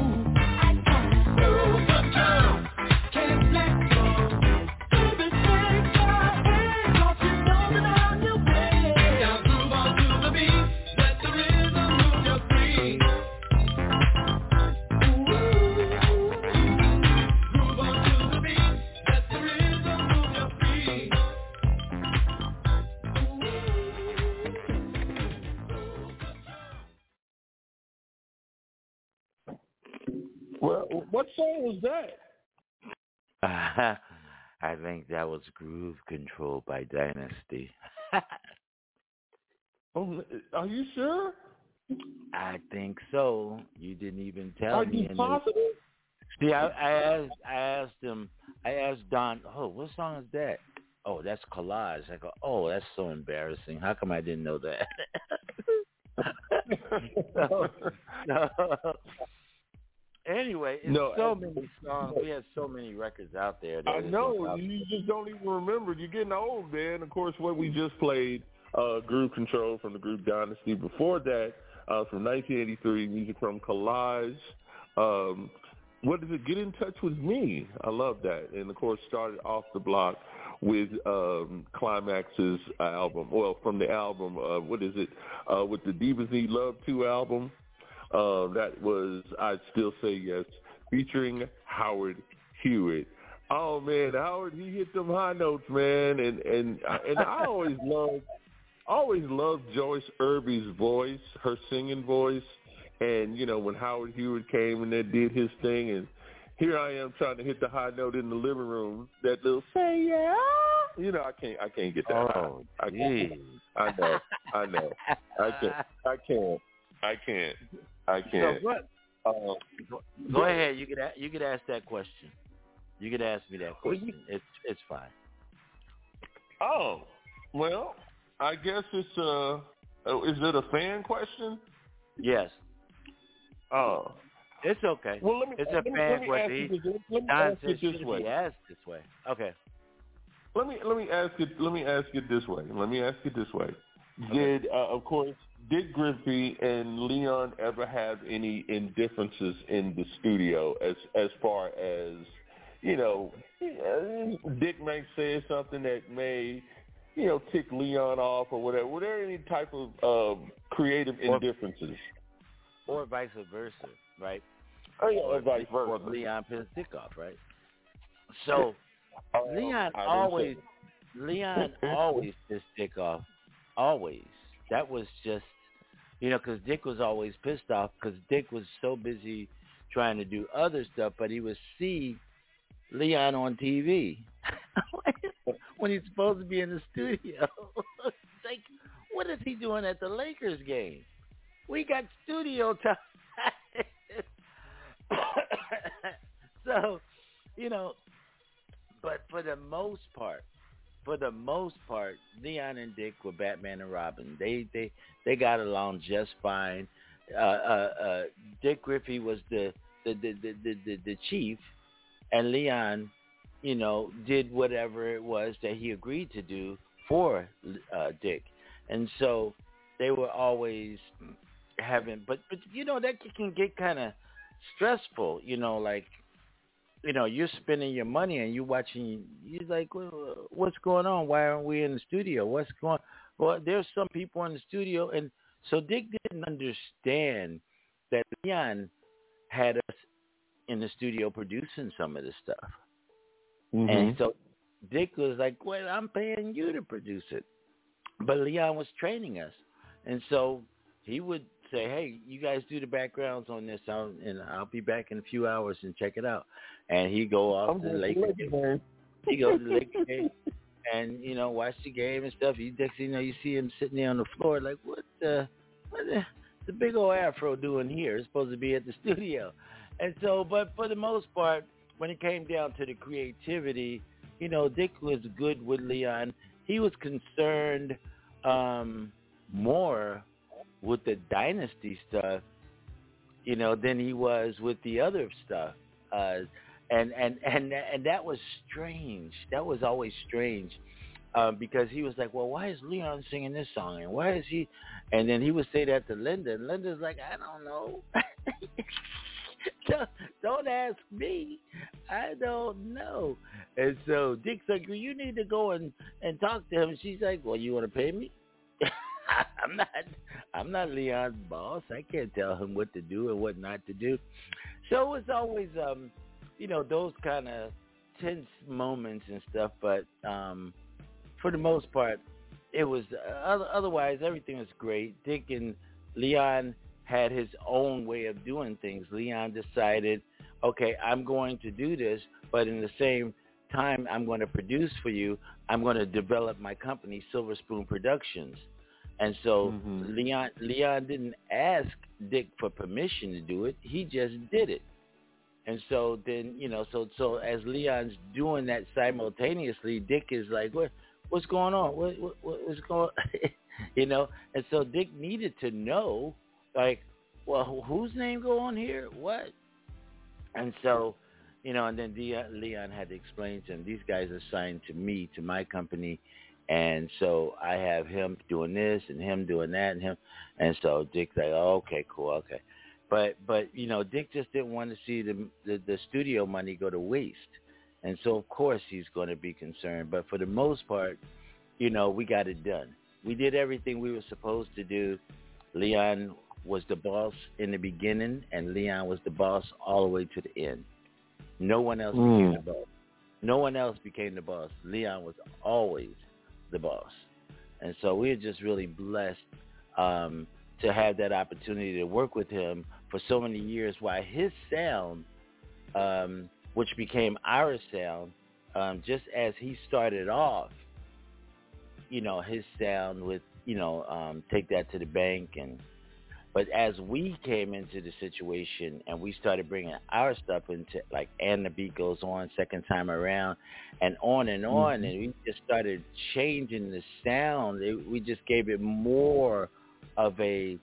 Ooh, control. Can't let go. Baby, take my hand, 'cause you know that I'm your man. Now groove on to the beat, let the rhythm move your feet. Groove on to the beat, let the rhythm move your feet. Well, what song was that? I think that was Groove Control by Dynasty. Oh, are you sure? I think so. You didn't even tell Are me. you positive? See, I asked him. I asked Don. Oh, what song is that? Oh, that's Collage. I go. Oh, that's so embarrassing. How come I didn't know that? No. Anyway, it's so many songs. We had so many records out there. I know. You just don't even remember. You're getting old, man. Of course, what we just played, Groove Control from the group Dynasty. Before that, from 1983, music from Collage. What is it? Get in Touch with Me. I love that. And, of course, started off the block with Climax's album. Well, from the album, what is it? With the Divas Need Love 2 album. That was I'd Still Say Yes, featuring Howard Hewitt. Oh man, Howard, he hit them high notes, man, and I always loved Joyce Irby's voice, her singing voice, and you know when Howard Hewitt came and that did his thing, and here I am trying to hit the high note in the living room, that little say yeah, you know I can't get that. Oh, I can't. I know. I can't. So what? Go ahead. You could ask that question. You could ask me that question. It's fine. Oh, well, I guess it's is it a fan question? Yes. Oh, it's okay. Well, it's a fan question. Don says this way. He asked this way. Okay. Let me ask it this way. Okay. Did Griffey and Leon ever have any indifferences in the studio as far as, you know, Dick may say something that may, you know, tick Leon off or whatever? Were there any type of creative indifferences? Or vice versa, right? Oh, yeah, or vice versa. Or Leon pissed Dick off, right? So Leon always pissed Dick off. Always. That was just, you know, because Dick was always pissed off because Dick was so busy trying to do other stuff, but he would see Leon on TV when he's supposed to be in the studio. Like, what is he doing at the Lakers game? We got studio time. So, but for the most part, Leon and Dick were Batman and Robin. They got along just fine. Dick Griffey was the chief, and Leon, did whatever it was that he agreed to do for Dick, and so they were always having. But that can get kind of stressful. You're spending your money and you're like, well, what's going on? Why aren't we in the studio? Well, there's some people in the studio. And so Dick didn't understand that Leon had us in the studio producing some of the stuff. Mm-hmm. And so Dick was like, well, I'm paying you to produce it. But Leon was training us. And so he would say, hey, you guys do the backgrounds on this, and I'll be back in a few hours and check it out. And he'd go off to the Lakers game. He'd go to the Lakers game and, watch the game and stuff. You see him sitting there on the floor like, what the big old afro doing here? It's supposed to be at the studio. And so, but for the most part, when it came down to the creativity, Dick was good with Leon. He was concerned more with the Dynasty stuff, than he was with the other stuff. And that was strange. That was always strange. Because he was like, well, why is Leon singing this song? And why is he? And then he would say that to Linda. And Linda's like, I don't know. Don't ask me. I don't know. And so Dick's like, well, you need to go and talk to him. And she's like, well, you want to pay me? I'm not Leon's boss. I can't tell him what to do and what not to do. So it's always, those kind of tense moments and stuff. But for the most part, it was otherwise everything was great. Dick and Leon had his own way of doing things. Leon decided, okay, I'm going to do this, but in the same time I'm going to produce for you. I'm going to develop my company, Silver Spoon Productions. And so Leon didn't ask Dick for permission to do it. He just did it. And so then, so as Leon's doing that simultaneously, Dick is like, what's going on? What's going on? And so Dick needed to know, like, well, whose name go on here? What? And so, and then Leon had to explain to him, these guys are signed to me, to my company. And so I have him doing this and him doing that and him. And so Dick's like, oh, okay, cool, okay. But Dick just didn't want to see the studio money go to waste. And so, of course, he's going to be concerned. But for the most part, we got it done. We did everything we were supposed to do. Leon was the boss in the beginning, and Leon was the boss all the way to the end. No one else became the boss. No one else became the boss. Leon was always the boss. And so we're just really blessed to have that opportunity to work with him for so many years, while his sound, which became our sound, just as he started off, his sound with, Take That to the Bank. But as we came into the situation and we started bringing our stuff into, like, And the Beat Goes On, Second Time Around, and on, and we just started changing the sound. We just gave it more of a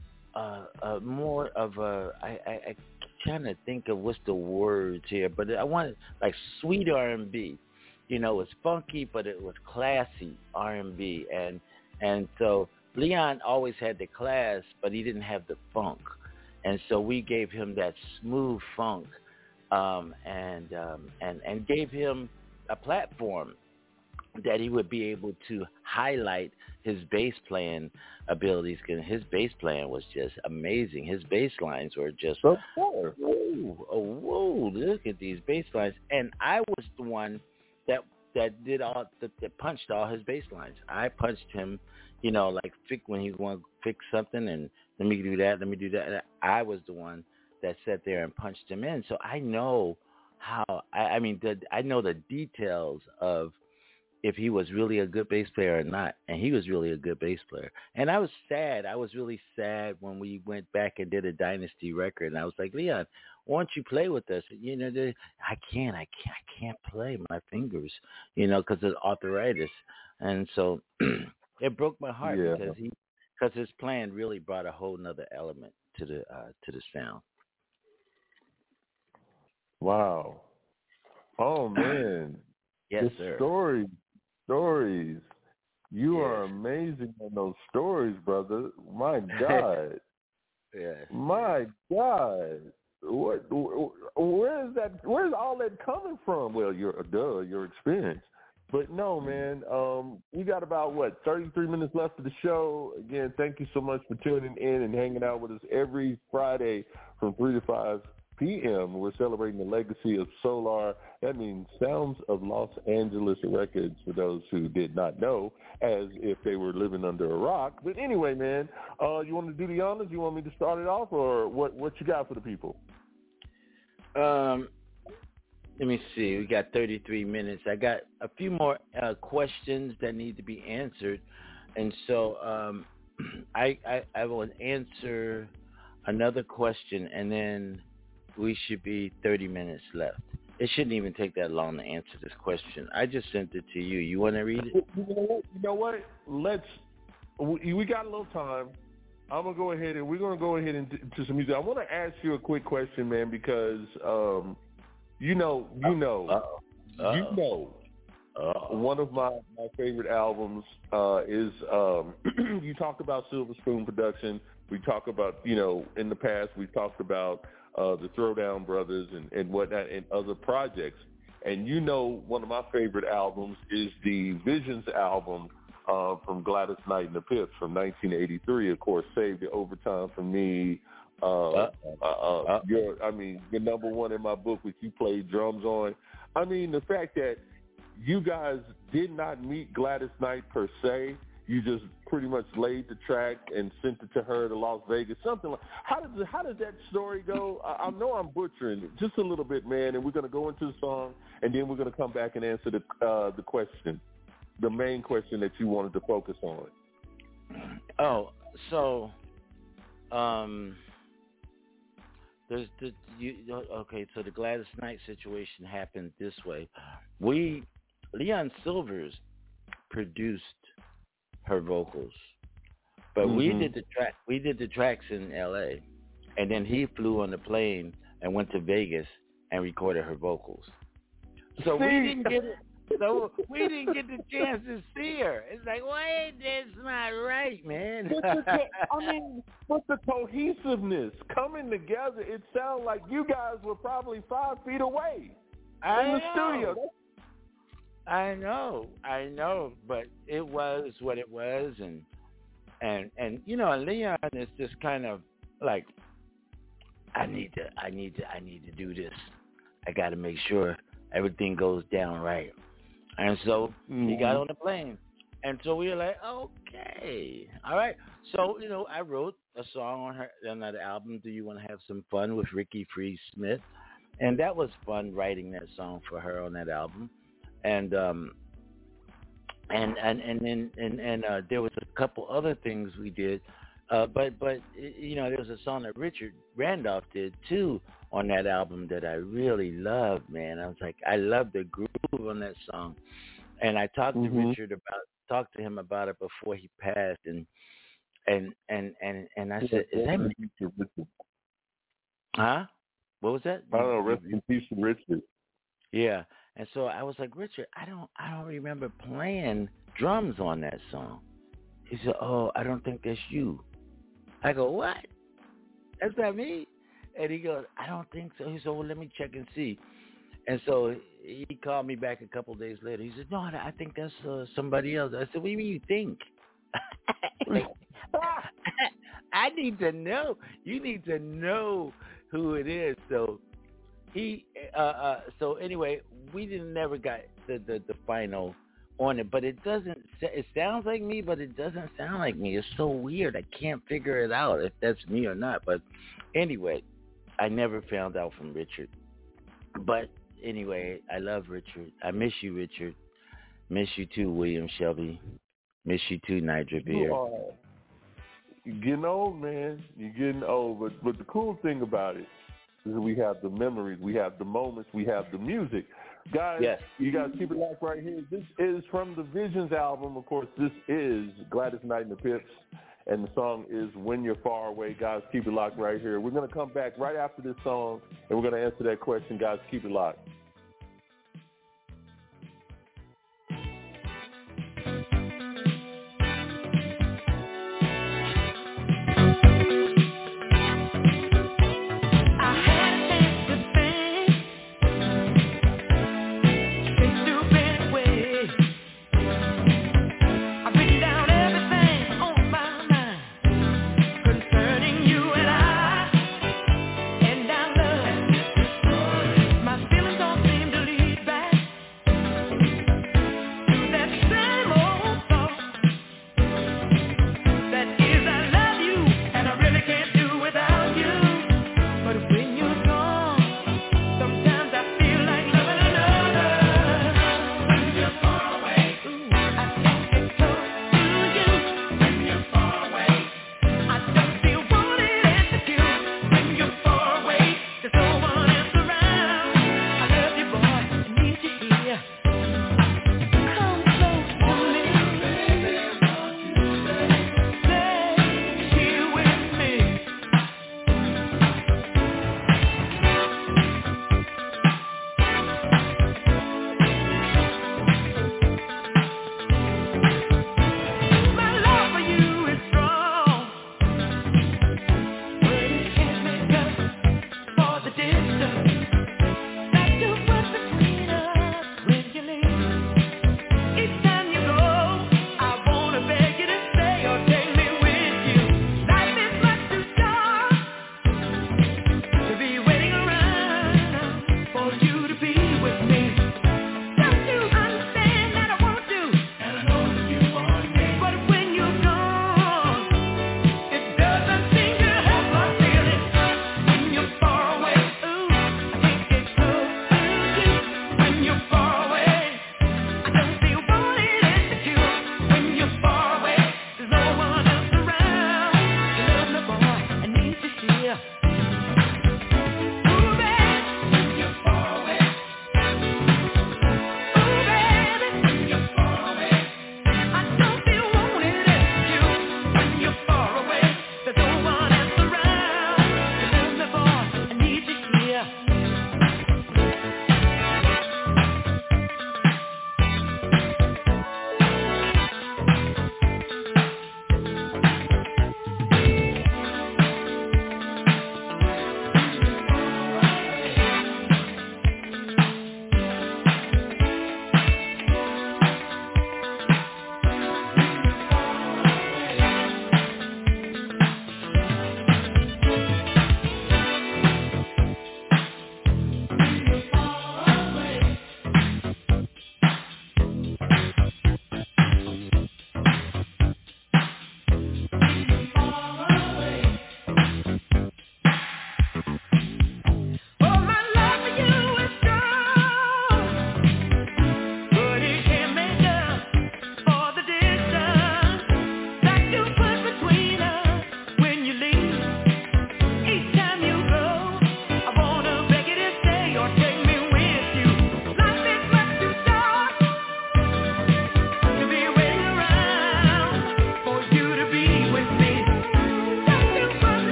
I trying to think of what's the words here, but I wanted like sweet R&B. It's funky, but it was classy R&B, and so Leon always had the class, but he didn't have the funk, and so we gave him that smooth funk, and gave him a platform that he would be able to highlight his bass playing abilities, because his bass playing was just amazing. His bass lines were just, whoa, look at these bass lines. And I was the one that did that punched all his bass lines. I punched him, like when he want to fix something and let me do that. And I was the one that sat there and punched him in. So I know how, I know the details of if he was really a good bass player or not. And he was really a good bass player. And I was sad. I was really sad when we went back and did a Dynasty record. And I was like, Leon, why don't you play with us? I can't play my fingers, because of arthritis. And so it broke my heart Yeah. because his playing really brought a whole nother element to the sound. Wow. Oh man. Yes, the sir. Stories. You are Yes. amazing on those stories, brother. My God. Yes. My God. Where's all that coming from? Well, your experience. But no, man, we got about 33 minutes left of the show. Again, thank you so much for tuning in and hanging out with us every Friday from 3 to 5 p.m. We're celebrating the legacy of Solar. That means Sounds of Los Angeles Records, for those who did not know, as if they were living under a rock. But anyway, man, you want to do the honors? You want me to start it off, or what you got for the people? Let me see. We got 33 minutes. I got a few more questions that need to be answered, and so I will answer another question, and then we should be 30 minutes left. It shouldn't even take that long to answer this question. I just sent it to you. You want to read it? You know what? We got a little time. I'm gonna go ahead and we're gonna go ahead into some music. I want to ask you a quick question, man, because one of my favorite albums is you talked about Silver Spoon Production. We talk about, in the past we talked about the Throwdown Brothers and whatnot and other projects. And one of my favorite albums is the Visions album from Gladys Knight and the Pips from 1983. Of course, Save the Overtime for Me. You're number one in my book, which you played drums on. I mean, the fact that you guys did not meet Gladys Knight per se, you just pretty much laid the track and sent it to her to Las Vegas, something like. How does that story go? I know I'm butchering it just a little bit, man, and we're gonna go into the song, and then we're gonna come back and answer the question, the main question that you wanted to focus on. Oh, so so the Gladys Knight situation happened this way. Leon Silvers produced her vocals, but we did the tracks in L.A., and then he flew on the plane and went to Vegas and recorded her vocals. So we didn't get the chance to see her. It's like, wait, that's not right, man. But the cohesiveness coming together, it sounds like you guys were probably 5 feet away in the studio. I know, but it was what it was, and Leon is just kind of like, I need to do this. I got to make sure everything goes down right. And so he got on the plane. And so we were like, okay, all right. So, I wrote a song on that album, Do You Want to Have Some Fun, with Ricky Free Smith. And that was fun, writing that song for her on that album. And then there was a couple other things we did. But there was a song that Richard Randolph did too on that album that I really loved, man. I was like, I love the groove on that song, and I talked to him about it before he passed, and I said, is that huh? What was that? I don't know. Rest in peace to Richard. Yeah, and so I was like, Richard, I don't remember playing drums on that song. He said, oh, I don't think that's you. I go, what? That's not me. And he goes, I don't think so. He said, well, let me check and see. And so he called me back a couple of days later. He said, no, I think that's somebody else. I said, what do you mean you think? I need to know. You need to know who it is. So so anyway, we never got the final on it, but it sounds like me, but it doesn't sound like me. It's so weird. I can't figure it out if that's me or not. But anyway, I never found out from Richard. But anyway, I love Richard. I miss you, Richard. Miss you too, William Shelby. Miss you too, Nigel Beard. You're getting old, man. You're getting old. But the cool thing about it is that we have the memories, we have the moments, we have the music. Guys, yes. You guys keep it locked right here. This is from the Visions album. Of course, this is Gladys Knight and the Pips, and the song is When You're Far Away. Guys, keep it locked right here. We're going to come back right after this song, and we're going to answer that question. Guys, keep it locked. Feelings on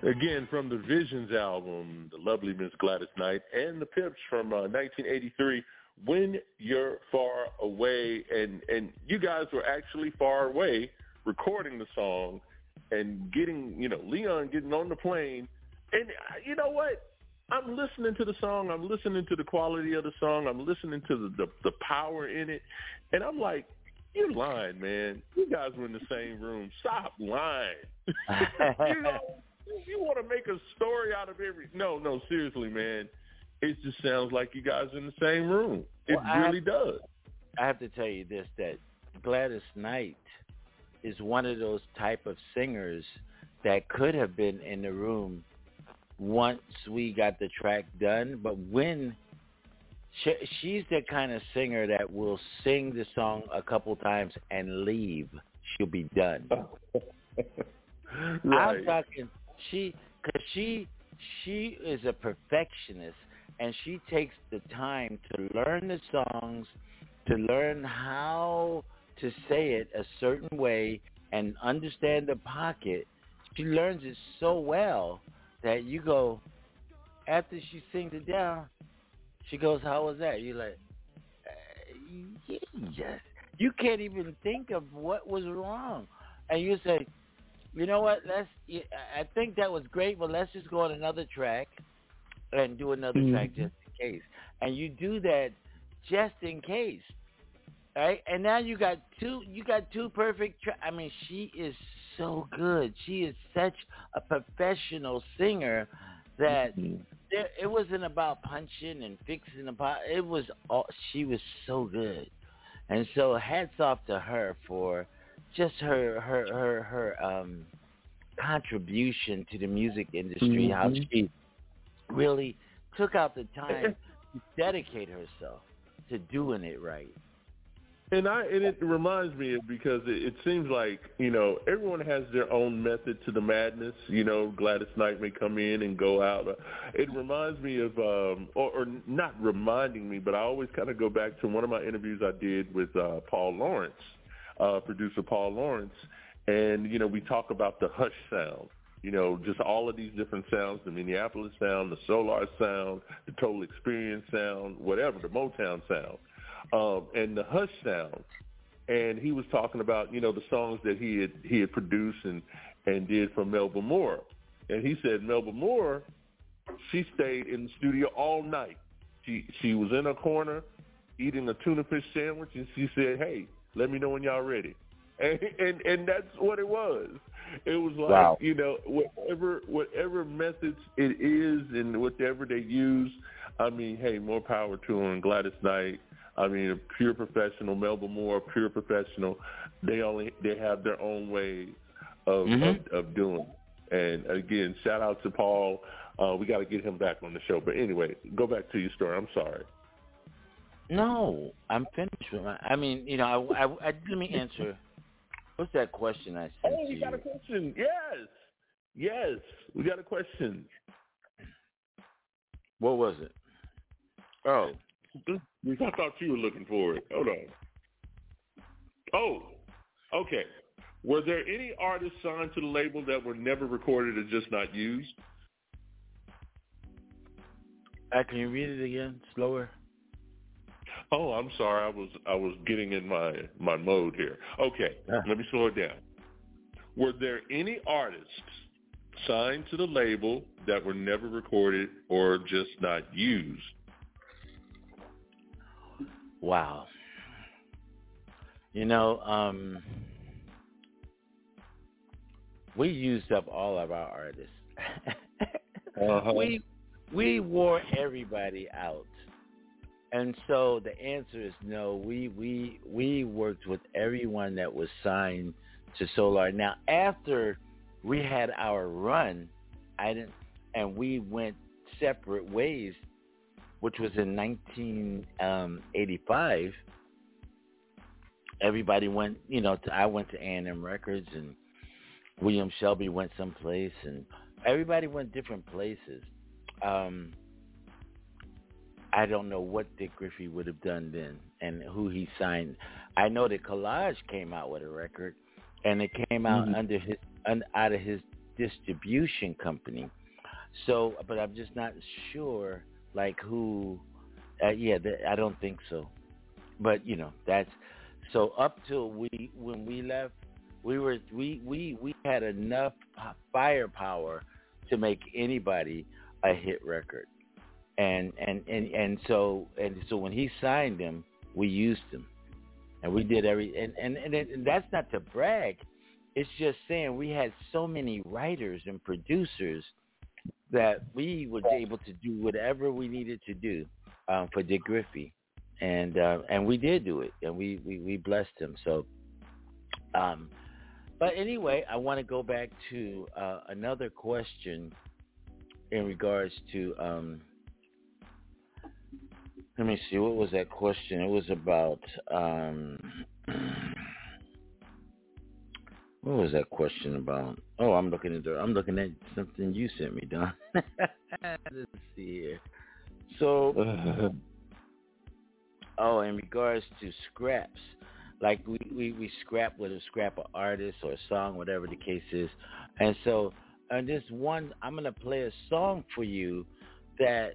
Again, from the Visions album, the lovely Miss Gladys Knight, and the Pips from 1983, When You're Far Away. And you guys were actually far away recording the song and getting, Leon getting on the plane. And you know what? I'm listening to the song. I'm listening to the quality of the song. I'm listening to the power in it. And I'm like, you're lying, man. You guys were in the same room. Stop lying. You want to make a story out of every... No, seriously, man. It just sounds like you guys are in the same room. It really does. I have to tell you this, that Gladys Knight is one of those type of singers that could have been in the room once we got the track done, but when she's the kind of singer that will sing the song a couple times and leave, she'll be done. Right. I'm talking... She is a perfectionist, and she takes the time to learn the songs, to learn how to say it a certain way and understand the pocket. She learns it so well that you go, after she sings it down, she goes, how was that? You're like, you can't even think of what was wrong. And you say, you know what? I think that was great, but let's just go on another track and do another track just in case. And you do that just in case, right? And now you got two perfect tracks. I mean, she is so good. She is such a professional singer that it wasn't about punching and fixing the pot. It was all, she was so good, and so hats off to her for just her contribution to the music industry, how she really took out the time to dedicate herself to doing it right. And it reminds me of, because it seems like, everyone has their own method to the madness. Gladys Knight may come in and go out. It reminds me of, or not reminding me, but I always kind of go back to one of my interviews I did with Paul Lawrence. Producer Paul Lawrence, and, we talk about the Hush sound, just all of these different sounds, the Minneapolis sound, the Solar sound, the Total Experience sound, whatever, the Motown sound, and the Hush sound. And he was talking about, the songs that he had produced and did for Melba Moore. And he said Melba Moore, she stayed in the studio all night. She was in a corner eating a tuna fish sandwich, and she said, hey, let me know when y'all ready. And that's what it was. It was like, wow. Whatever methods it is and whatever they use, I mean, hey, more power to them. Gladys Knight, I mean, a pure professional. Melba Moore, pure professional. They have their own way of doing it. And again, shout out to Paul. We got to get him back on the show. But anyway, go back to your story. I'm sorry. No, I'm finished with my. I mean, let me answer. What's that question I sent Oh, you? We got a question. Yes, we got a question. What was it? Oh, I thought you were looking for it. Hold on. Oh, okay. Were there any artists signed to the label that were never recorded or just not used? Can you read it again, slower? Oh, I'm sorry. I was getting in my mode here. Okay, Let me slow it down. Were there any artists signed to the label that were never recorded or just not used? Wow. We used up all of our artists. We wore everybody out. And so the answer is no. We worked with everyone that was signed to Solar. Now, after we had our run, and we went separate ways, which was in 1985. Everybody went, I went to A&M Records, and William Shelby went someplace, and everybody went different places. I don't know what Dick Griffey would have done then and who he signed. I know that Collage came out with a record, and it came out out of his distribution company. So, but I'm just not sure, like who. I don't think so. But that's so. Up till when we left, we had enough firepower to make anybody a hit record. And so when he signed him, we used him, and we did and that's not to brag. It's just saying we had so many writers and producers that we were able to do whatever we needed to do for Dick Griffey, and we did do it, and we blessed him. So, but anyway, I want to go back to another question in regards to. Let me see. What was that question? It was about. What was that question about? Oh, I'm looking at something you sent me, Don. Let's see here. So, in regards to scraps, like we scrap with a scrap of artist or a song, whatever the case is, and so on this one, I'm gonna play a song for you that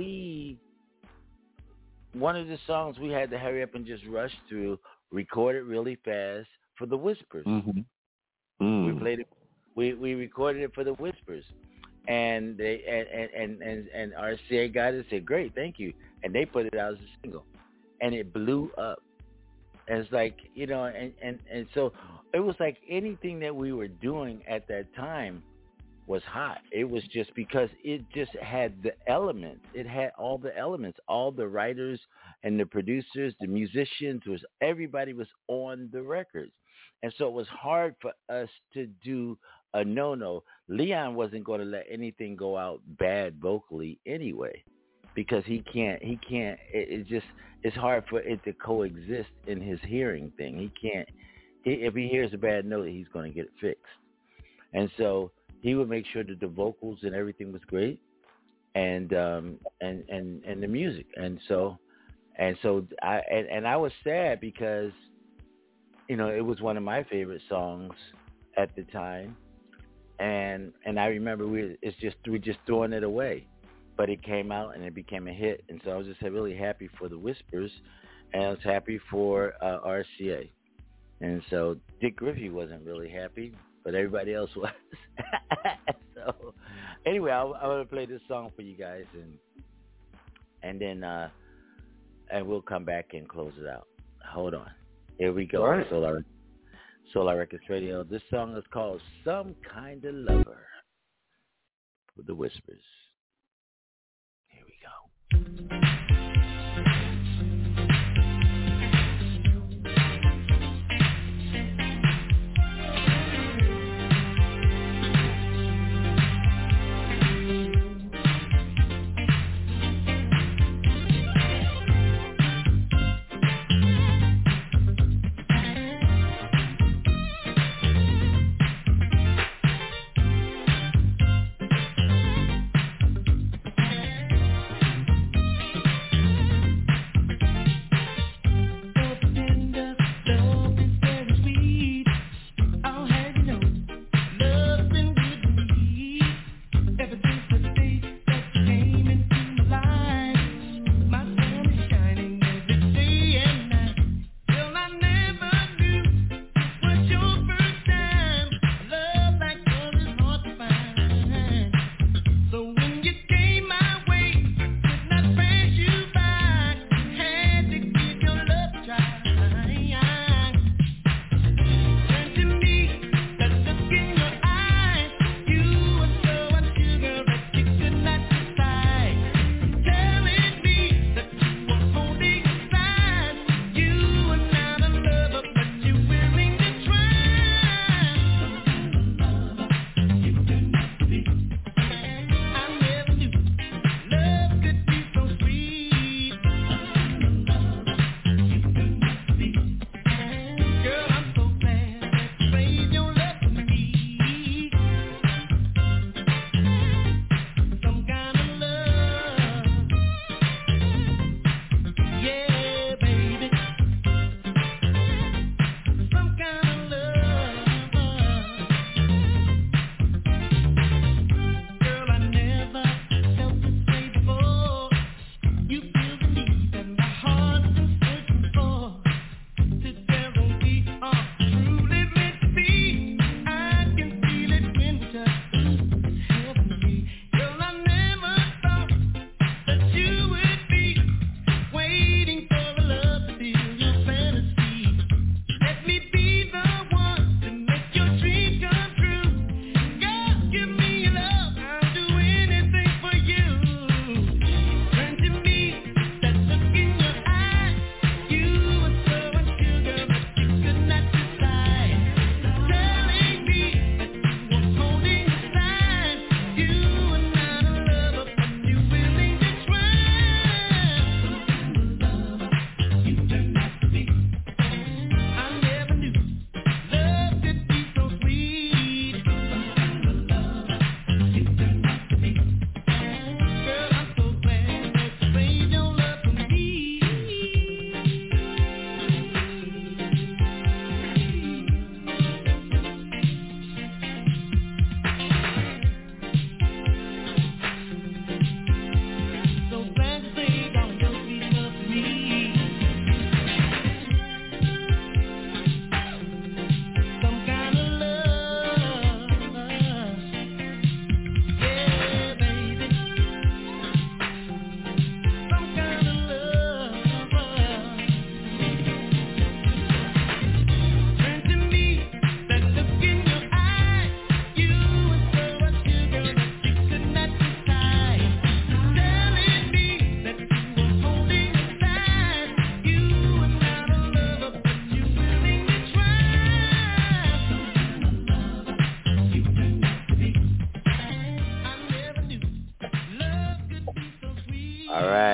one of the songs we had to hurry up and just rush through, record it really fast for the Whispers. Mm-hmm. We played it. We recorded it for the Whispers, and they and RCA got it and said, "Great, thank you," and they put it out as a single, and it blew up. And it's like and so it was like anything that we were doing at that time was hot. It was just because it just had the elements. It had all the elements. All the writers and the producers, the musicians, everybody was on the records. And so it was hard for us to do a no-no. Leon wasn't going to let anything go out bad vocally anyway, because he can't, it's hard for it to coexist in his hearing thing. He can't, if he hears a bad note, he's going to get it fixed. And so he would make sure that the vocals and everything was great, and the music. And so I was sad because, it was one of my favorite songs at the time, and I remember we're just throwing it away, but it came out and it became a hit, and so I was just really happy for the Whispers, and I was happy for RCA, and so Dick Griffey wasn't really happy, but everybody else was. So anyway, I want to play this song for you guys, and then and we'll come back and close it out. Hold on. Here we go. All right. Solar Records Radio. This song is called Some Kind of Lover with the Whispers. Here we go.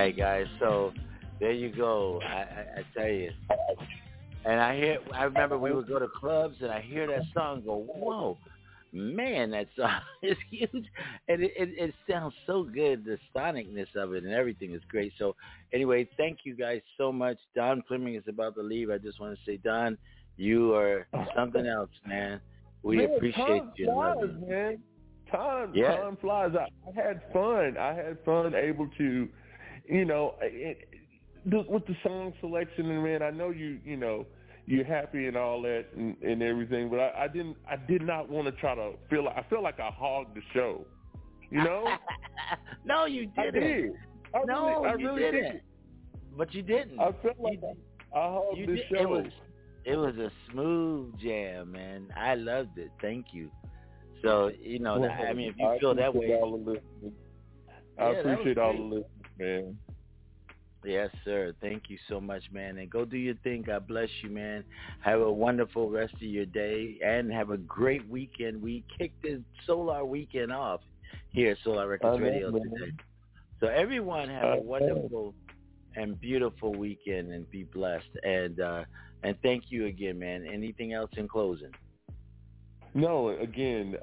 right, guys. So there you go. I tell you. And I remember we would go to clubs and I hear that song and go, whoa, man, that song is huge. And it sounds so good. The sonicness of it and everything is great. So anyway, thank you guys so much. Don Fleming is about to leave. I just want to say, Don, you are something else, man. We appreciate you. Flies, love you. man. Time flies. I had fun. Able to, with the song selection, and man, I know you're happy and all that and everything, but I did not want to try to I feel like I hogged the show, No, you didn't. I did. I really didn't. But you didn't. I felt like I hogged the show. It was a smooth jam, man. I loved it. Thank you. So, if you feel that way. I appreciate all the listeners, man. Yes, sir. Thank you so much, man. And go do your thing. God bless you, man. Have a wonderful rest of your day and have a great weekend. We kicked the Solar Weekend off here at Solar Records Radio today. So everyone have a wonderful and beautiful weekend and be blessed. And thank you again, man. Anything else in closing? No, again,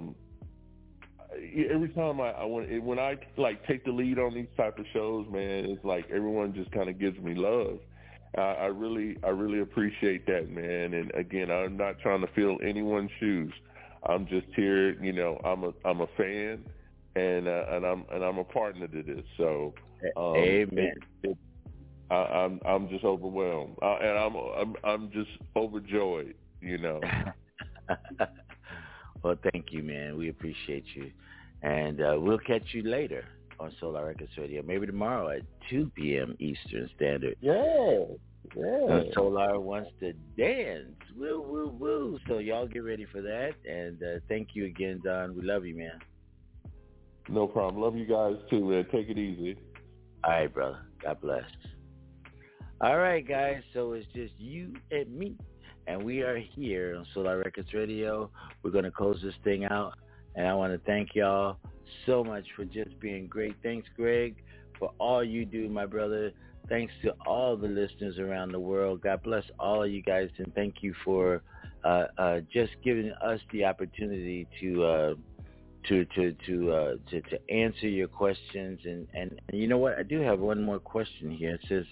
every time I when I take the lead on these type of shows, man, it's like everyone just kind of gives me love. I really appreciate that, man. And again, I'm not trying to fill anyone's shoes. I'm just here, I'm a fan, and I'm a partner to this. So, amen. I'm just overwhelmed, and I'm just overjoyed, Well, thank you, man. We appreciate you. And we'll catch you later on Solar Records Radio, maybe tomorrow at 2 p.m. Eastern Standard. Yeah. Solar wants to dance. Woo, woo, woo. So y'all get ready for that. And thank you again, Don. We love you, man. No problem. Love you guys, too, man. Take it easy. All right, brother. God bless. All right, guys. So it's just you and me. And we are here on Solar Records Radio. We're going to close this thing out. And I want to thank y'all so much for just being great. Thanks, Greg, for all you do, my brother. Thanks to all the listeners around the world. God bless all of you guys. And thank you for just giving us the opportunity to answer your questions. And you know what? I do have one more question here. It says,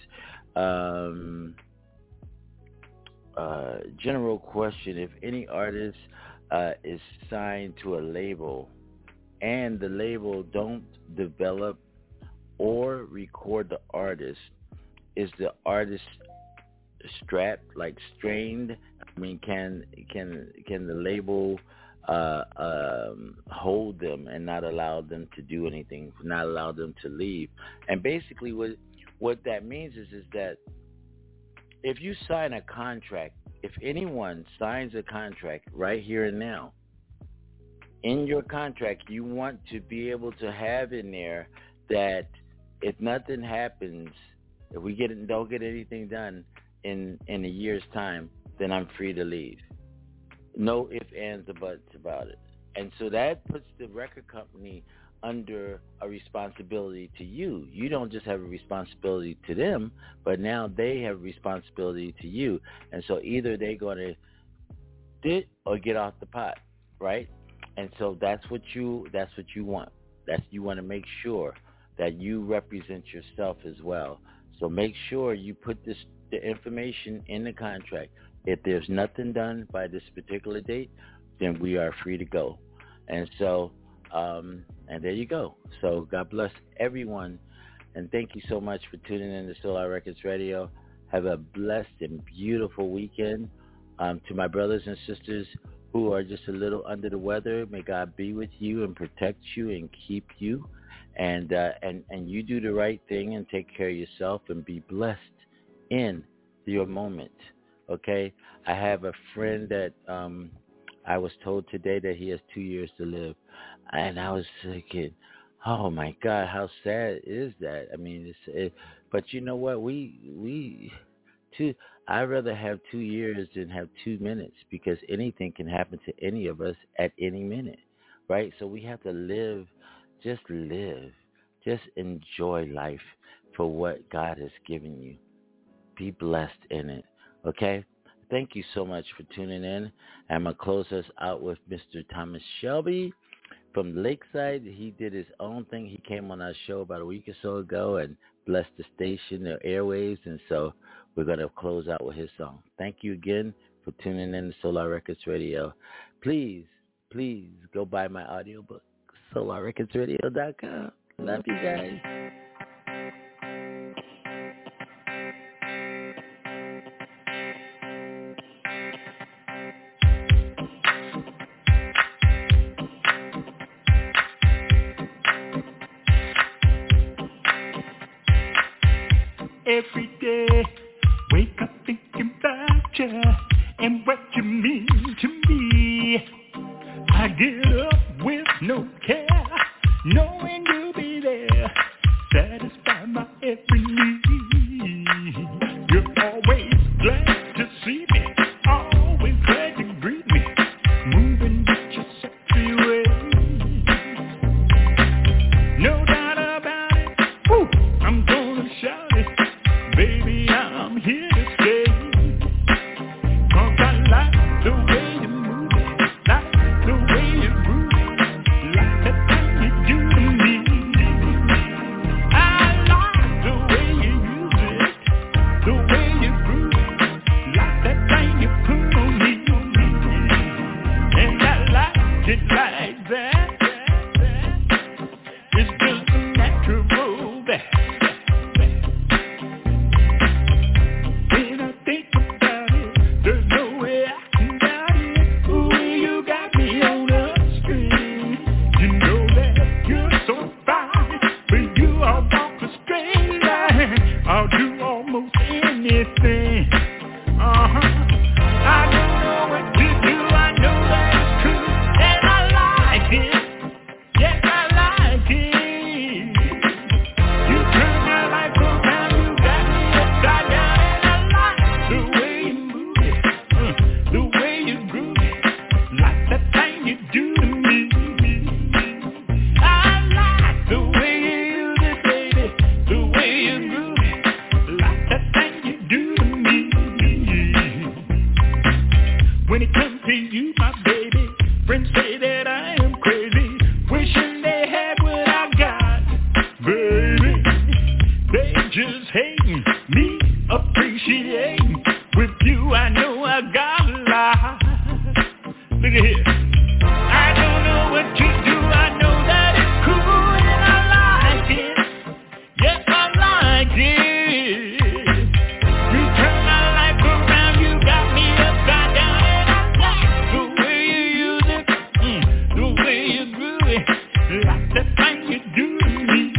general question: if any artist is signed to a label and the label don't develop or record the artist, is the artist strapped, strained? I mean, can the label hold them and not allow them to do anything, not allow them to leave? And basically what that means is that if you sign a contract, if anyone signs a contract right here and now, in your contract, you want to be able to have in there that if nothing happens, if we don't get anything done in a year's time, then I'm free to leave. No ifs, ands, or buts about it. And so that puts the record company under a responsibility to you. You don't just have a responsibility to them, but now they have a responsibility to you. And so either they're going to dit or get off the pot, right? And so that's what you want. You want to make sure that you represent yourself as well. So make sure you put the information in the contract. If there's nothing done by this particular date, then we are free to go. And so and there you go. So God bless everyone. And thank you so much for tuning in to Solar Records Radio. Have a blessed and beautiful weekend. To my brothers and sisters who are just a little under the weather, may God be with you and protect you and keep you. And you do the right thing and take care of yourself and be blessed in your moment. Okay? I have a friend that I was told today that he has 2 years to live. And I was thinking, oh my God, how sad is that? I mean, but you know what? I'd rather have 2 years than have 2 minutes, because anything can happen to any of us at any minute, right? So we have to live, just enjoy life. for what God has given you. Be blessed in it, okay? Thank you so much for tuning in. I'm going to close us out with Mr. Thomas Shelby from Lakeside. He did his own thing. He came on our show about a week or so ago and blessed the station, the airwaves, and so we're going to close out with his song. Thank you again for tuning in to Solar Records Radio. Please go buy my audiobook, solarrecordsradio.com. Love you guys. Every day, wake up thinking about you and what you mean to me. I get up with no care, knowing you'll be there, satisfy my every need. You're always glad to see me, always glad to greet me, moving with your sexy ways. No doubt about it, woo, I'm gonna shout it. Baby, I'm here to stay, 'cause I like the way you move it, like the way you groove it, like the thing you do to me. I like the way you use it, the way you groove it, like that thing you put on me. And I like it like that. It's just a natural that. I'll do almost anything. I don't know what to do, I know that it's true, and I like it. Yes, I like it. You turn my life around, you got me upside down, and I like the way you move it, the way you groove it, like that thing you do to me. I like the way you use it, baby, the way you groove it. When it comes to you, my baby, friends say that I am crazy, wishing they had what I got. Baby, they just hating, me appreciating. With you, I know I got a lot. Look at here. I don't know what to do, I know that it's cool, and I like it. Yes, I like it. Like that thing you do to me.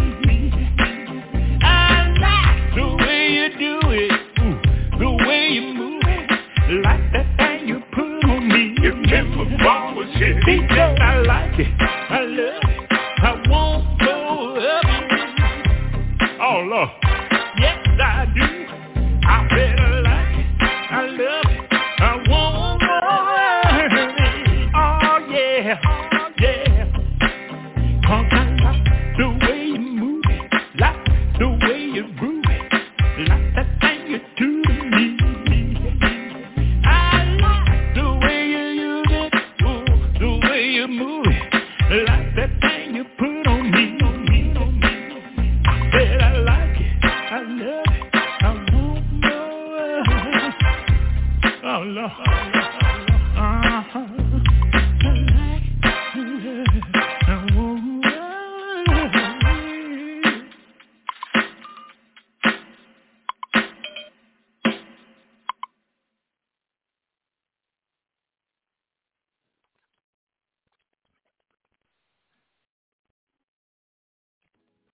I like the way you do it, the way you move it, like that thing you put on me. If Timber Ball was here, he said I like it.